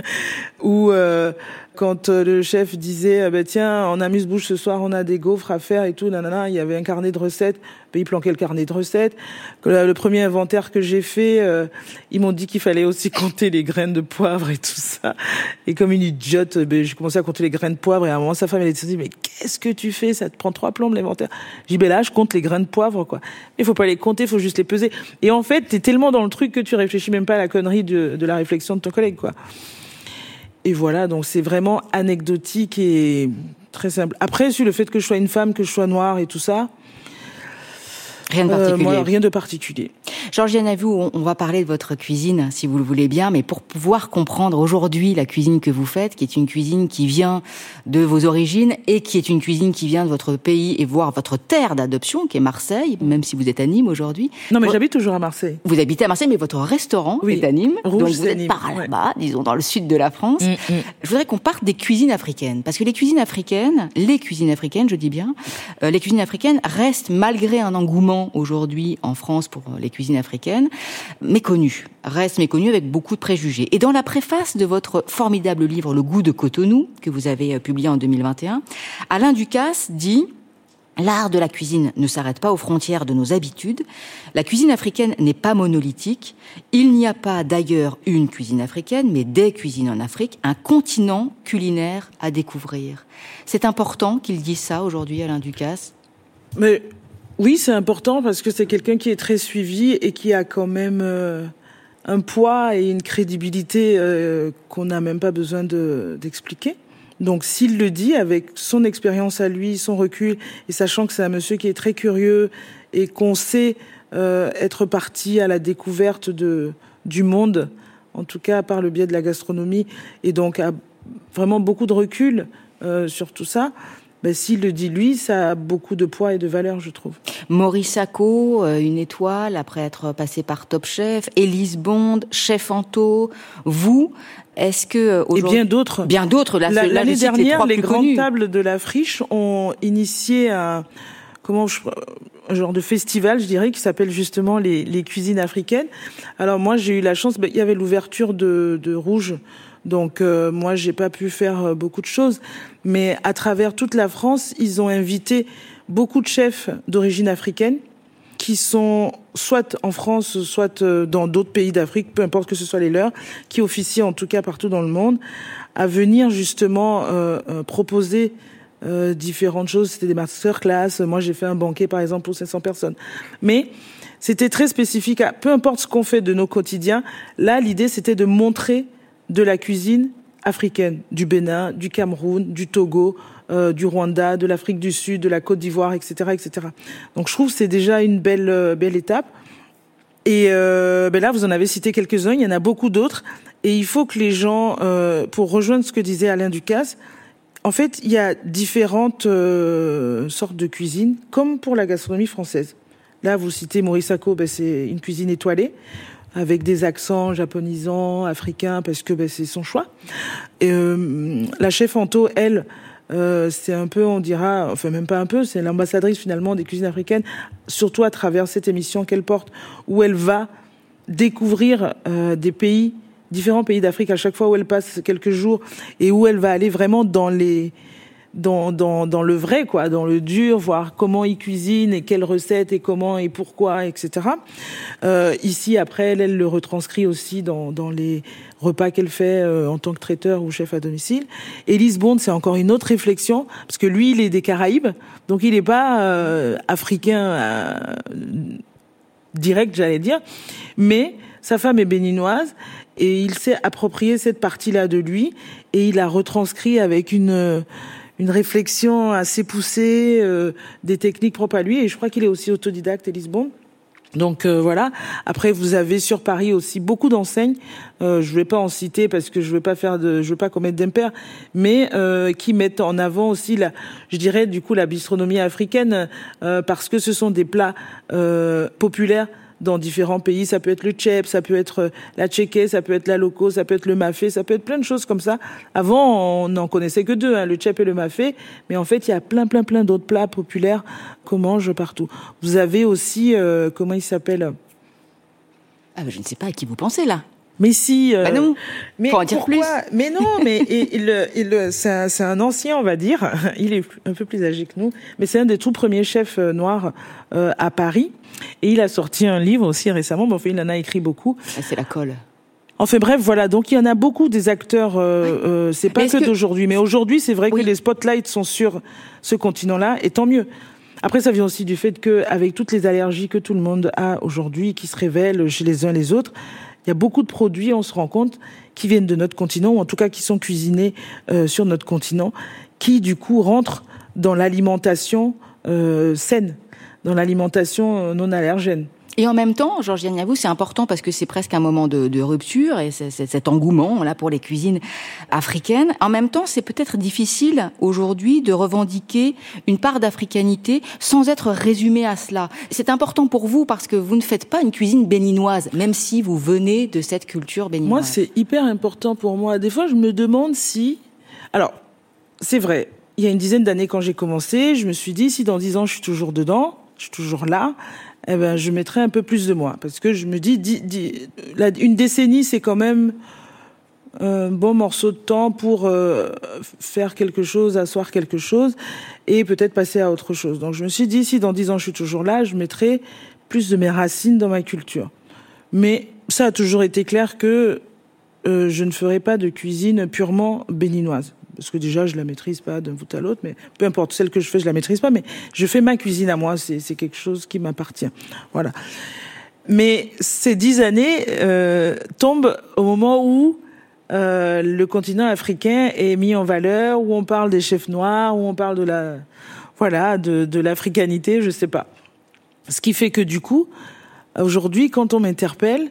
Ou euh, quand euh, le chef disait ah, ben tiens, en amuse-bouche ce soir on a des gaufres à faire et tout, nanana, il y avait un carnet de recettes, ben, il planquait le carnet de recettes. Le, le premier inventaire que j'ai fait, euh, ils m'ont dit qu'il fallait aussi compter les graines de poivre et tout ça. Et comme une idiote, ben, j'ai commencé à compter les graines de poivre et à un moment sa femme elle était dit mais qu'est-ce que tu fais, ça te prend trois plombes l'inventaire. J'ai dit ben là je compte les grains de poivre quoi. Il faut pas les compter, il faut juste les peser. Et en fait t'es tellement dans le truc que tu réfléchis même pas à la connerie de, de la réflexion de ton collègue quoi. Et voilà, donc c'est vraiment anecdotique et très simple. Après, sur le fait que je sois une femme, que je sois noire et tout ça, rien de particulier. Euh, moi, rien de particulier. Georgiane Yavou, on va parler de votre cuisine, si vous le voulez bien, mais pour pouvoir comprendre aujourd'hui la cuisine que vous faites, qui est une cuisine qui vient de vos origines et qui est une cuisine qui vient de votre pays et voire votre terre d'adoption, qui est Marseille, même si vous êtes à Nîmes aujourd'hui. Non, mais vous, j'habite toujours à Marseille. Vous habitez à Marseille, mais votre restaurant oui. est à Nîmes. Rouge, donc vous êtes Nîmes. par là-bas, ouais. disons dans le sud de la France. Mmh, mmh. Je voudrais qu'on parte des cuisines africaines, parce que les cuisines africaines, les cuisines africaines, je dis bien, euh, les cuisines africaines restent, malgré un engouement engouement aujourd'hui en France pour les cuisines africaines, méconnu, reste méconnu avec beaucoup de préjugés. Et dans la préface de votre formidable livre Le goût de Cotonou, que vous avez publié en deux mille vingt et un, Alain Ducasse dit: l'art de la cuisine ne s'arrête pas aux frontières de nos habitudes. La cuisine africaine n'est pas monolithique. Il n'y a pas d'ailleurs une cuisine africaine, mais des cuisines en Afrique, un continent culinaire à découvrir. C'est important qu'il dise ça aujourd'hui, Alain Ducasse? Mais oui, c'est important parce que c'est quelqu'un qui est très suivi et qui a quand même euh, un poids et une crédibilité euh, qu'on n'a même pas besoin de, d'expliquer. Donc s'il le dit avec son expérience à lui, son recul, et sachant que c'est un monsieur qui est très curieux et qu'on sait euh, être parti à la découverte de, du monde, en tout cas par le biais de la gastronomie, et donc a vraiment beaucoup de recul euh, sur tout ça, ben, s'il le dit lui, ça a beaucoup de poids et de valeur, je trouve. Maurice Sacco, une étoile après être passé par Top Chef, Élise Bond, Chef Anto, vous... Est-ce que et bien d'autres, bien d'autres. Là, la, là, l'année dernière, les, les grandes connus. tables de la Friche ont initié un comment je, un genre de festival, je dirais, qui s'appelle justement les, les cuisines africaines. Alors moi, j'ai eu la chance. Ben, il y avait l'ouverture de, de Rouge, donc euh, moi, j'ai pas pu faire beaucoup de choses, mais à travers toute la France, ils ont invité beaucoup de chefs d'origine africaine qui sont soit en France, soit dans d'autres pays d'Afrique, peu importe que ce soit les leurs, qui officient en tout cas partout dans le monde, à venir justement euh, euh, proposer euh, différentes choses. C'était des masterclass. Moi, j'ai fait un banquet, par exemple, pour cinq cents personnes. Mais c'était très spécifique à peu importe ce qu'on fait de nos quotidiens. Là, l'idée, c'était de montrer de la cuisine africaine, du Bénin, du Cameroun, du Togo, Euh, du Rwanda, de l'Afrique du Sud, de la Côte d'Ivoire, et cetera, et cetera. Donc je trouve que c'est déjà une belle euh, belle étape. Et euh, ben là, vous en avez cité quelques-uns, il y en a beaucoup d'autres. Et il faut que les gens, euh, pour rejoindre ce que disait Alain Ducasse, en fait, il y a différentes euh, sortes de cuisine, comme pour la gastronomie française. Là, vous citez Maurice Sacco, ben, c'est une cuisine étoilée, avec des accents japonisants, africains, parce que ben, c'est son choix. Et, euh, la chef Anto, elle, Euh, c'est un peu, on dira, enfin même pas un peu, c'est l'ambassadrice finalement des cuisines africaines, surtout à travers cette émission qu'elle porte, où elle va découvrir euh, des pays, différents pays d'Afrique à chaque fois où elle passe quelques jours, et où elle va aller vraiment dans les, dans dans dans le vrai, quoi, dans le dur, voir comment ils cuisinent et quelles recettes et comment et pourquoi, et cetera. Euh, ici, après, elle, elle le retranscrit aussi dans dans les repas qu'elle fait euh, en tant que traiteur ou chef à domicile. Élise Bond, c'est encore une autre réflexion, parce que lui, il est des Caraïbes, donc il n'est pas euh, africain euh, direct, j'allais dire, mais sa femme est béninoise, et il s'est approprié cette partie-là de lui, et il a retranscrit avec une une réflexion assez poussée, euh, des techniques propres à lui, et je crois qu'il est aussi autodidacte, Élise Bond. Donc euh, voilà. Après, vous avez sur Paris aussi beaucoup d'enseignes. Euh, je vais pas en citer parce que je veux pas faire de, je veux pas commettre d'impair, mais euh, qui mettent en avant aussi la, je dirais du coup la bistronomie africaine, euh, parce que ce sont des plats euh, populaires dans différents pays. Ça peut être le tchèp, ça peut être la tchéké, ça peut être la loco, ça peut être le mafé, ça peut être plein de choses comme ça. Avant, on n'en connaissait que deux, hein, le tchèp et le mafé, mais en fait, il y a plein, plein, plein d'autres plats populaires qu'on mange partout. Vous avez aussi, euh, comment il s'appelle ? Ah, ben, je ne sais pas à qui vous pensez, là. Mais si, euh, bah non, mais faut en dire pourquoi plus. Mais non, mais il, il, il, c'est, un, c'est un ancien, on va dire. Il est un peu plus âgé que nous, mais c'est un des tout premiers chefs noirs euh, à Paris. Et il a sorti un livre aussi récemment. Bon, enfin, il en a écrit beaucoup. Ah, c'est la colle. Enfin bref, voilà. Donc il y en a beaucoup des acteurs. Euh, oui. euh, c'est pas que, que d'aujourd'hui, mais aujourd'hui, c'est vrai oui. que les spotlights sont sur ce continent-là, et tant mieux. Après, ça vient aussi du fait que, avec toutes les allergies que tout le monde a aujourd'hui, qui se révèlent chez les uns les autres, il y a beaucoup de produits, on se rend compte, qui viennent de notre continent, ou en tout cas qui sont cuisinés euh, sur notre continent, qui du coup rentrent dans l'alimentation euh, saine, dans l'alimentation non allergène. Et en même temps, Georgiane Yavou, c'est important parce que c'est presque un moment de, de rupture et c'est, c'est cet engouement là pour les cuisines africaines. En même temps, c'est peut-être difficile aujourd'hui de revendiquer une part d'africanité sans être résumé à cela. C'est important pour vous parce que vous ne faites pas une cuisine béninoise, même si vous venez de cette culture béninoise. Moi, c'est hyper important pour moi. Des fois, je me demande si... Alors, c'est vrai, il y a une dizaine d'années quand j'ai commencé, je me suis dit, si dans dix ans, je suis toujours dedans, je suis toujours là... eh ben, je mettrais un peu plus de moi. Parce que je me dis, dis, dis la, une décennie, c'est quand même un bon morceau de temps pour euh, faire quelque chose, asseoir quelque chose, et peut-être passer à autre chose. Donc je me suis dit, si dans dix ans je suis toujours là, je mettrai plus de mes racines dans ma culture. Mais ça a toujours été clair que euh, je ne ferai pas de cuisine purement béninoise. Parce que déjà, je la maîtrise pas d'un bout à l'autre, mais peu importe, celle que je fais, je la maîtrise pas, mais je fais ma cuisine à moi, c'est, c'est quelque chose qui m'appartient. Voilà. Mais ces dix années euh, tombent au moment où euh, le continent africain est mis en valeur, où on parle des chefs noirs, où on parle de la, voilà, de, de l'africanité, je sais pas. Ce qui fait que du coup, aujourd'hui, quand on m'interpelle,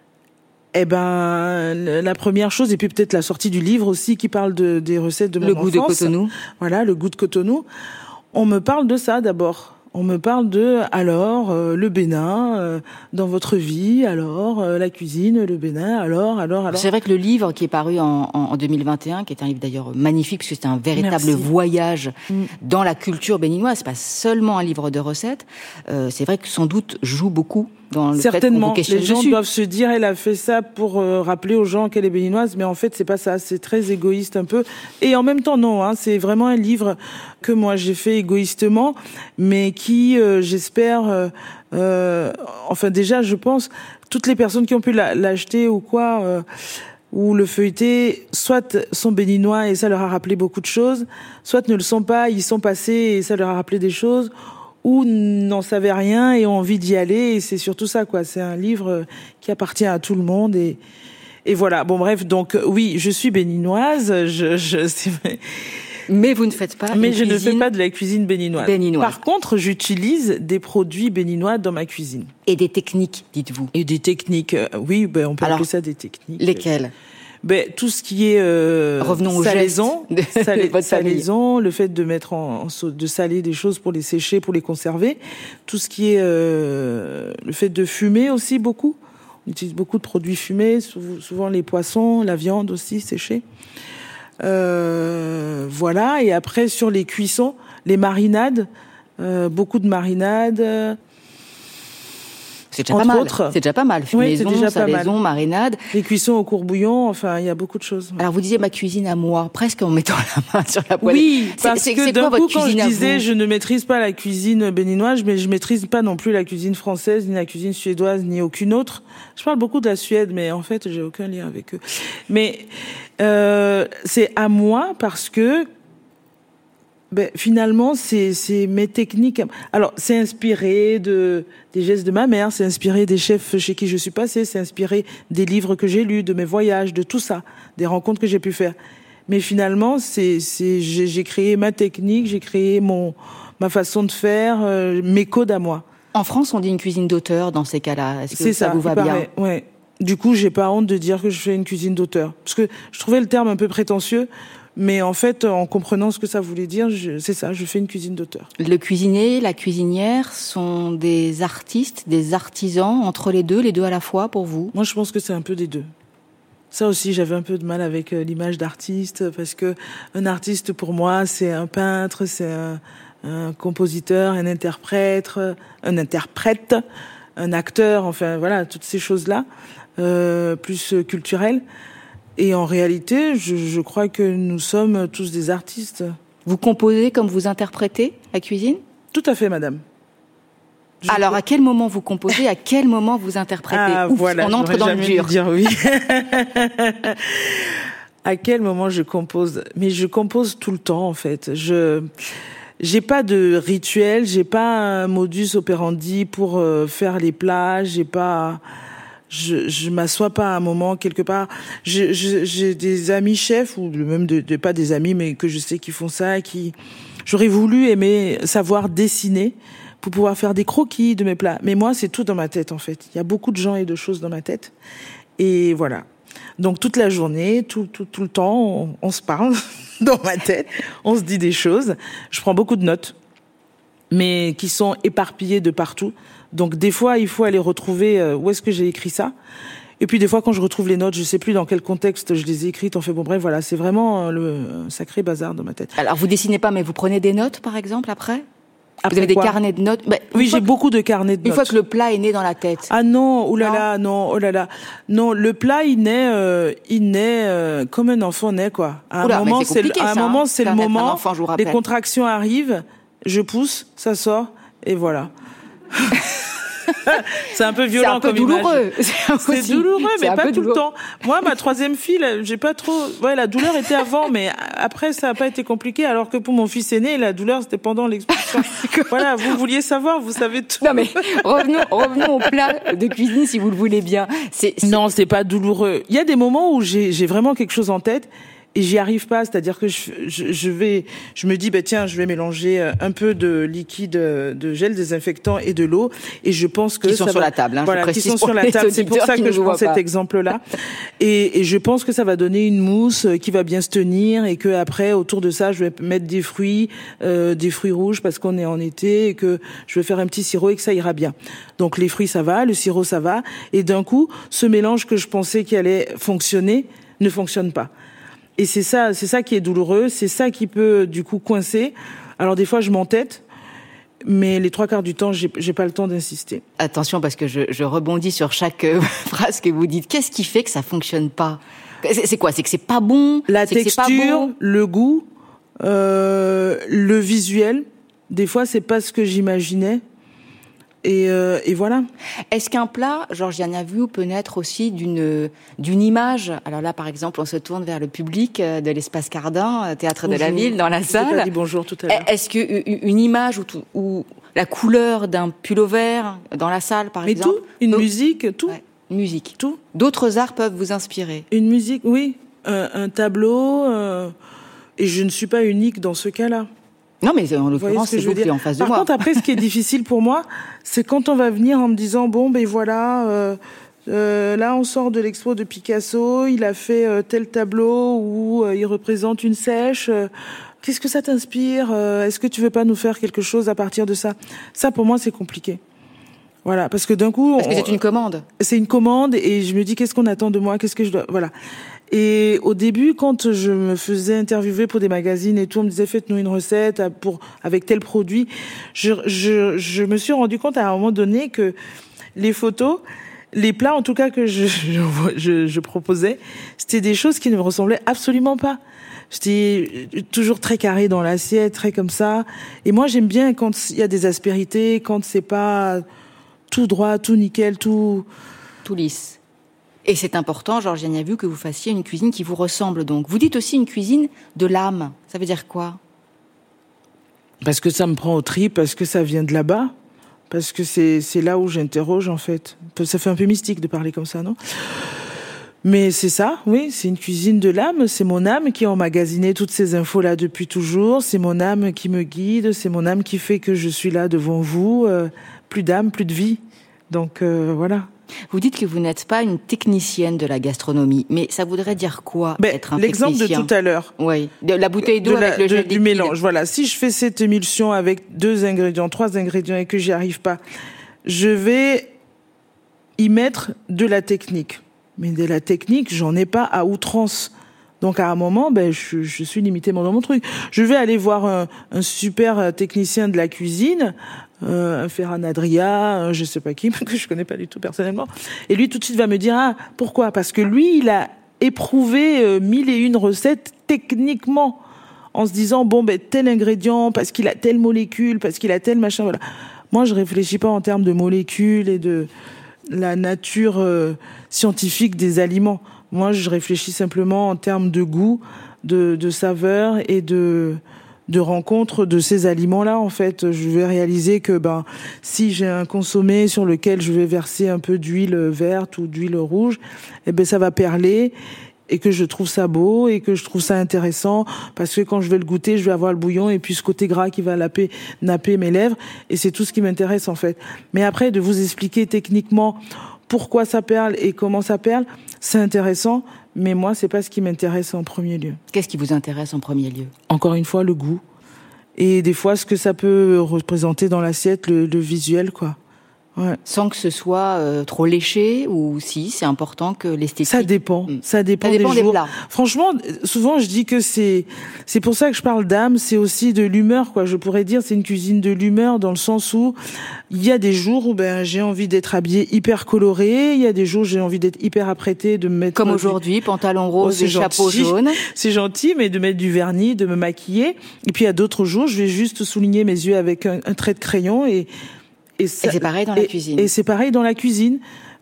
eh ben, la première chose, et puis peut-être la sortie du livre aussi qui parle de, des recettes de mon enfance. Le goût de Cotonou. Voilà, le goût de Cotonou. On me parle de ça d'abord. On me parle de, alors, euh, le Bénin, euh, dans votre vie, alors, euh, la cuisine, le Bénin, alors, alors, alors. C'est vrai que le livre qui est paru en, en, en deux mille vingt et un, qui est un livre d'ailleurs magnifique, puisque c'est un véritable Merci. voyage mm. dans la culture béninoise, c'est pas seulement un livre de recettes, euh, c'est vrai que sans doute joue beaucoup dans le Certainement, fait qu'on vous les gens dessus. doivent se dire, elle a fait ça pour euh, rappeler aux gens qu'elle est béninoise, mais en fait, c'est pas ça, c'est très égoïste un peu. Et en même temps, non, hein, c'est vraiment un livre que moi j'ai fait égoïstement, mais qui, euh, j'espère, euh, euh, enfin déjà, je pense, toutes les personnes qui ont pu la, l'acheter ou quoi, euh, ou le feuilleter, soit sont béninois et ça leur a rappelé beaucoup de choses, soit ne le sont pas, ils sont passés et ça leur a rappelé des choses, ou n'en savaient rien et ont envie d'y aller, et c'est surtout ça, quoi. C'est un livre qui appartient à tout le monde, et, et voilà. Bon, bref, donc, oui, je suis béninoise, je, je, c'est vrai. Mais vous ne faites pas Mais une je ne cuisine fais pas de la cuisine béninoise. béninoise. Par contre, j'utilise des produits béninois dans ma cuisine. Et des techniques, dites-vous. Et des techniques, euh, oui, ben, on peut Alors, appeler ça des techniques. Lesquelles? Ben, tout ce qui est euh, Revenons au salaison, geste de salé, votre salaison, le fait de mettre en, en de saler des choses pour les sécher, pour les conserver, tout ce qui est euh, le fait de fumer aussi beaucoup. On utilise beaucoup de produits fumés, souvent les poissons, la viande aussi séchée. Euh, voilà. Et après sur les cuissons, les marinades, euh, beaucoup de marinades. C'est déjà, pas mal. Autres. C'est déjà pas mal. Fumaison, oui, déjà salaison, pas mal. marinade. Les cuissons au courbouillon, enfin, il y a beaucoup de choses. Alors, vous disiez ma cuisine à moi, presque en mettant la main sur la poêle. Oui, parce c'est, que c'est d'un quoi coup, votre quand je cuisine disais je ne maîtrise pas la cuisine béninoise, mais je maîtrise pas non plus la cuisine française, ni la cuisine suédoise, ni aucune autre. Je parle beaucoup de la Suède, mais en fait, j'ai aucun lien avec eux. Mais euh, c'est à moi parce que ben, finalement, c'est, c'est mes techniques. Alors, c'est inspiré de, des gestes de ma mère, c'est inspiré des chefs chez qui je suis passée, c'est inspiré des livres que j'ai lus, de mes voyages, de tout ça, des rencontres que j'ai pu faire. Mais finalement, c'est, c'est, j'ai, j'ai créé ma technique, j'ai créé mon, ma façon de faire, euh, mes codes à moi. En France, on dit une cuisine d'auteur dans ces cas-là. Est-ce que c'est ça, ça vous va paraît, bien? Ouais. Du coup, j'ai pas honte de dire que je fais une cuisine d'auteur. Parce que je trouvais le terme un peu prétentieux. Mais en fait, en comprenant ce que ça voulait dire, je, c'est ça, je fais une cuisine d'auteur. Le cuisinier, la cuisinière sont des artistes, des artisans, entre les deux, les deux à la fois pour vous? Moi, je pense que c'est un peu des deux. Ça aussi, j'avais un peu de mal avec euh, l'image d'artiste, parce que un artiste, pour moi, c'est un peintre, c'est un, un compositeur, un interprète, un interprète, un acteur, enfin voilà, toutes ces choses-là, euh, plus culturelles. Et en réalité, je, je crois que nous sommes tous des artistes. Vous composez comme vous interprétez la cuisine? Tout à fait, madame. Je Alors, peux... à quel moment vous composez? À quel moment vous interprétez? Ah, Ouf, voilà, on entre dans le dur. Dire oui. À quel moment je compose? Mais je compose tout le temps, en fait. Je j'ai pas de rituel, j'ai pas un modus operandi pour euh, faire les plats, j'ai pas... Je, je m'assois pas à un moment quelque part. Je, je, j'ai des amis chefs ou même de, de pas des amis, mais que je sais qui font ça, qui j'aurais voulu aimer savoir dessiner pour pouvoir faire des croquis de mes plats. Mais moi, c'est tout dans ma tête en fait. Il y a beaucoup de gens et de choses dans ma tête. Et voilà. Donc toute la journée, tout, tout, tout le temps, on, on se parle dans ma tête. On se dit des choses. Je prends beaucoup de notes, mais qui sont éparpillées de partout. Donc des fois, il faut aller retrouver euh, où est-ce que j'ai écrit ça. Et puis des fois, quand je retrouve les notes, je sais plus dans quel contexte je les ai écrites. On fait bon bref, voilà, c'est vraiment euh, le un sacré bazar dans ma tête. Alors vous dessinez pas, mais vous prenez des notes, par exemple, après? Après vous avez quoi? des carnets de notes? Bah, Oui, j'ai beaucoup de carnets de Une notes. fois que le plat est né dans la tête. Ah non, oulala, non, oh là là. Non, le plat, il naît, euh, il naît euh, comme un enfant naît, quoi. À un Oula, mais moment, c'est c'est le, compliqué, à un ça, moment, hein, c'est le faire naître un moment, enfant, je vous les rappelle. contractions arrivent, je pousse, ça sort, et voilà. C'est un peu violent C'est un peu comme image. douloureux. C'est aussi. douloureux, mais C'est un pas peu tout douloureux. le temps. Moi, ma troisième fille, là, j'ai pas trop. Ouais, la douleur était avant, mais après, ça a pas été compliqué. Alors que pour mon fils aîné, la douleur c'était pendant l'expulsion. Voilà, vous vouliez savoir, vous savez tout. Non mais revenons, revenons au plat de cuisine si vous le voulez bien. C'est, c'est... Non, c'est pas douloureux. Il y a des moments où j'ai, j'ai vraiment quelque chose en tête. Et j'y arrive pas, c'est-à-dire que je, je, je vais, je me dis, bah tiens, je vais mélanger un peu de liquide, de gel désinfectant et de l'eau, et je pense que qui sont ça sur va, la table, hein, voilà, je qui précise sont pour sur la les table. C'est pour ça auditeurs qui que ne je vous prends voient cet pas. exemple-là, et, et je pense que ça va donner une mousse qui va bien se tenir, et que après, autour de ça, je vais mettre des fruits, euh, des fruits rouges parce qu'on est en été, et que je vais faire un petit sirop et que ça ira bien. Donc les fruits ça va, le sirop ça va, et d'un coup, ce mélange que je pensais qu'il allait fonctionner ne fonctionne pas. Et c'est ça, c'est ça qui est douloureux, c'est ça qui peut du coup coincer. Alors des fois je m'entête, mais les trois quarts du temps j'ai, j'ai pas le temps d'insister. Attention parce que je, je rebondis sur chaque euh, phrase que vous dites. Qu'est-ce qui fait que ça fonctionne pas? c'est, c'est quoi? C'est que c'est pas bon? La c'est que c'est pas texture, bon le goût, euh, le visuel. Des fois c'est pas ce que j'imaginais. Et, euh, et voilà. Est-ce qu'un plat, Georgiane Aviou, peut naître aussi d'une d'une image? Alors là, par exemple, on se tourne vers le public de l'Espace Cardin, Théâtre Bonjour. de la Ville, dans la salle. J'ai pas dit bonjour tout à l'heure. Est-ce qu'une image ou, tout, ou la couleur d'un pullover dans la salle, par Mais exemple? tout, une Donc, musique, tout, ouais, musique. tout. D'autres arts peuvent vous inspirer? Une musique, oui. Un, un tableau. Euh, et je ne suis pas unique dans ce cas-là. Non, mais en Vous voyez l'occurrence, ce que c'est je veux vous qui dire. est en face Par de moi. contre, après, ce qui est difficile pour moi, c'est quand on va venir en me disant, bon, ben voilà, euh, euh, là, on sort de l'expo de Picasso, il a fait euh, tel tableau où euh, il représente une sèche. Euh, qu'est-ce que ça t'inspire? euh, Est-ce que tu veux pas nous faire quelque chose à partir de ça? Ça, pour moi, c'est compliqué. Voilà, parce que d'un coup... Parce que on- c'est une commande. C'est une commande et je me dis, qu'est-ce qu'on attend de moi? Qu'est-ce que je dois... Voilà. Et au début, quand je me faisais interviewer pour des magazines et tout, on me disait faites-nous une recette pour avec tel produit. Je, je, je me suis rendu compte à un moment donné que les photos, les plats en tout cas que je, je, je, je proposais, c'était des choses qui ne me ressemblaient absolument pas. J'étais toujours très carré dans l'assiette, très comme ça. Et moi, j'aime bien quand il y a des aspérités, quand c'est pas tout droit, tout nickel, tout... Tout lisse. Et c'est important, Georgiane Aviou, que vous fassiez une cuisine qui vous ressemble donc. Vous dites aussi une cuisine de l'âme. Ça veut dire quoi? Parce que ça me prend au tripes, parce que ça vient de là-bas, parce que c'est, c'est là où j'interroge en fait. Ça fait un peu mystique de parler comme ça, non? Mais c'est ça, oui, c'est une cuisine de l'âme, c'est mon âme qui a emmagasiné toutes ces infos-là depuis toujours, c'est mon âme qui me guide, c'est mon âme qui fait que je suis là devant vous, euh, plus d'âme, plus de vie. Donc euh, voilà. Vous dites que vous n'êtes pas une technicienne de la gastronomie, mais ça voudrait dire quoi, Ben, être un l'exemple technicien? de tout à l'heure. Oui, de la bouteille d'eau De la- avec le de- gel du liquide. mélange. Voilà, si je fais cette émulsion avec deux ingrédients, trois ingrédients et que j'y arrive pas, je vais y mettre de la technique. Mais de la technique, j'en ai pas à outrance. Donc à un moment, ben je, je suis limité dans mon truc. Je vais aller voir un, un super technicien de la cuisine, euh, un Ferran Adria, un je sais pas qui, que je connais pas du tout personnellement. Et lui tout de suite va me dire ah pourquoi? Parce que lui il a éprouvé euh, mille et une recettes techniquement en se disant bon ben tel ingrédient parce qu'il a telle molécule, parce qu'il a tel machin. Voilà. Moi je réfléchis pas en termes de molécules et de la nature euh, scientifique des aliments. Moi, je réfléchis simplement en termes de goût, de, de saveur et de, de rencontre de ces aliments-là. En fait, je vais réaliser que ben, si j'ai un consommé sur lequel je vais verser un peu d'huile verte ou d'huile rouge, eh ben, ça va perler et que je trouve ça beau et que je trouve ça intéressant parce que quand je vais le goûter, je vais avoir le bouillon et puis ce côté gras qui va napper, napper mes lèvres et c'est tout ce qui m'intéresse en fait. Mais après, de vous expliquer techniquement pourquoi ça perle et comment ça perle, c'est intéressant, mais moi, c'est pas ce qui m'intéresse en premier lieu. Qu'est-ce qui vous intéresse en premier lieu? Encore une fois, le goût. Et des fois, ce que ça peut représenter dans l'assiette, le, le visuel, quoi. Ouais. Sans que ce soit euh, trop léché, ou si c'est important que l'esthétique... Ça dépend. Mmh. Ça dépend, ça dépend des, des jours. plats. Franchement, souvent je dis que c'est c'est pour ça que je parle d'âme, c'est aussi de l'humeur, quoi. Je pourrais dire c'est une cuisine de l'humeur, dans le sens où il y a des jours où ben j'ai envie d'être habillée hyper colorée, il y a des jours où j'ai envie d'être hyper apprêtée, de me mettre comme aujourd'hui, pantalon rose oh, et chapeau jaune. C'est gentil, mais de mettre du vernis, de me maquiller. Et puis à d'autres jours, je vais juste souligner mes yeux avec un, un trait de crayon et Et, ça, et c'est pareil dans la et, cuisine. Et c'est pareil dans la cuisine.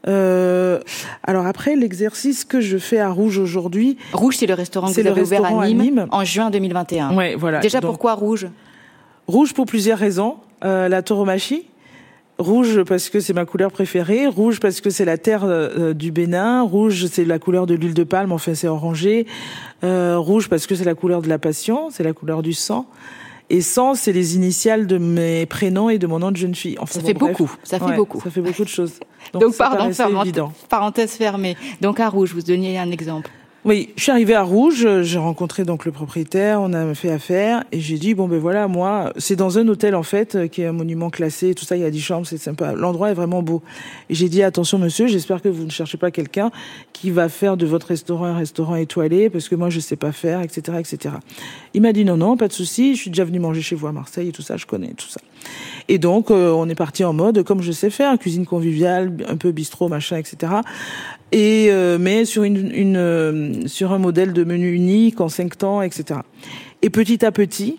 Euh, alors après, l'exercice que je fais à Rouge aujourd'hui... Rouge, c'est le restaurant que c'est vous avez ouvert à Nîmes, à Nîmes en juin deux mille vingt et un. Ouais, voilà. Déjà, donc, pourquoi Rouge? Rouge pour plusieurs raisons. Euh, la tauromachie. Rouge parce que c'est ma couleur préférée. Rouge parce que c'est la terre euh, du Bénin. Rouge, c'est la couleur de l'huile de palme, enfin c'est orangé. Euh, rouge parce que c'est la couleur de la passion, c'est la couleur du sang. Et sang, c'est les initiales de mes prénoms et de mon nom de jeune fille. Enfin, ça bon, fait bref. beaucoup. Ça fait ouais, beaucoup. Ça fait beaucoup de choses. Donc, Donc pardon, évident. parenthèse fermée. Donc à Rouge, vous donniez un exemple. Oui, je suis arrivée à Rouge, j'ai rencontré donc le propriétaire, on a fait affaire et j'ai dit bon ben voilà, moi c'est dans un hôtel en fait qui est un monument classé et tout ça, il y a dix chambres, c'est sympa, l'endroit est vraiment beau. Et j'ai dit attention monsieur, j'espère que vous ne cherchez pas quelqu'un qui va faire de votre restaurant un restaurant étoilé parce que moi je sais pas faire, et cetera, et cetera. Il m'a dit non non, pas de souci, je suis déjà venu manger chez vous à Marseille et tout ça, je connais tout ça. Et donc euh, on est parti en mode comme je sais faire, cuisine conviviale, un peu bistrot machin, et cetera. Et euh, mais sur une, une euh, sur un modèle de menu unique en cinq temps, et cetera. Et petit à petit,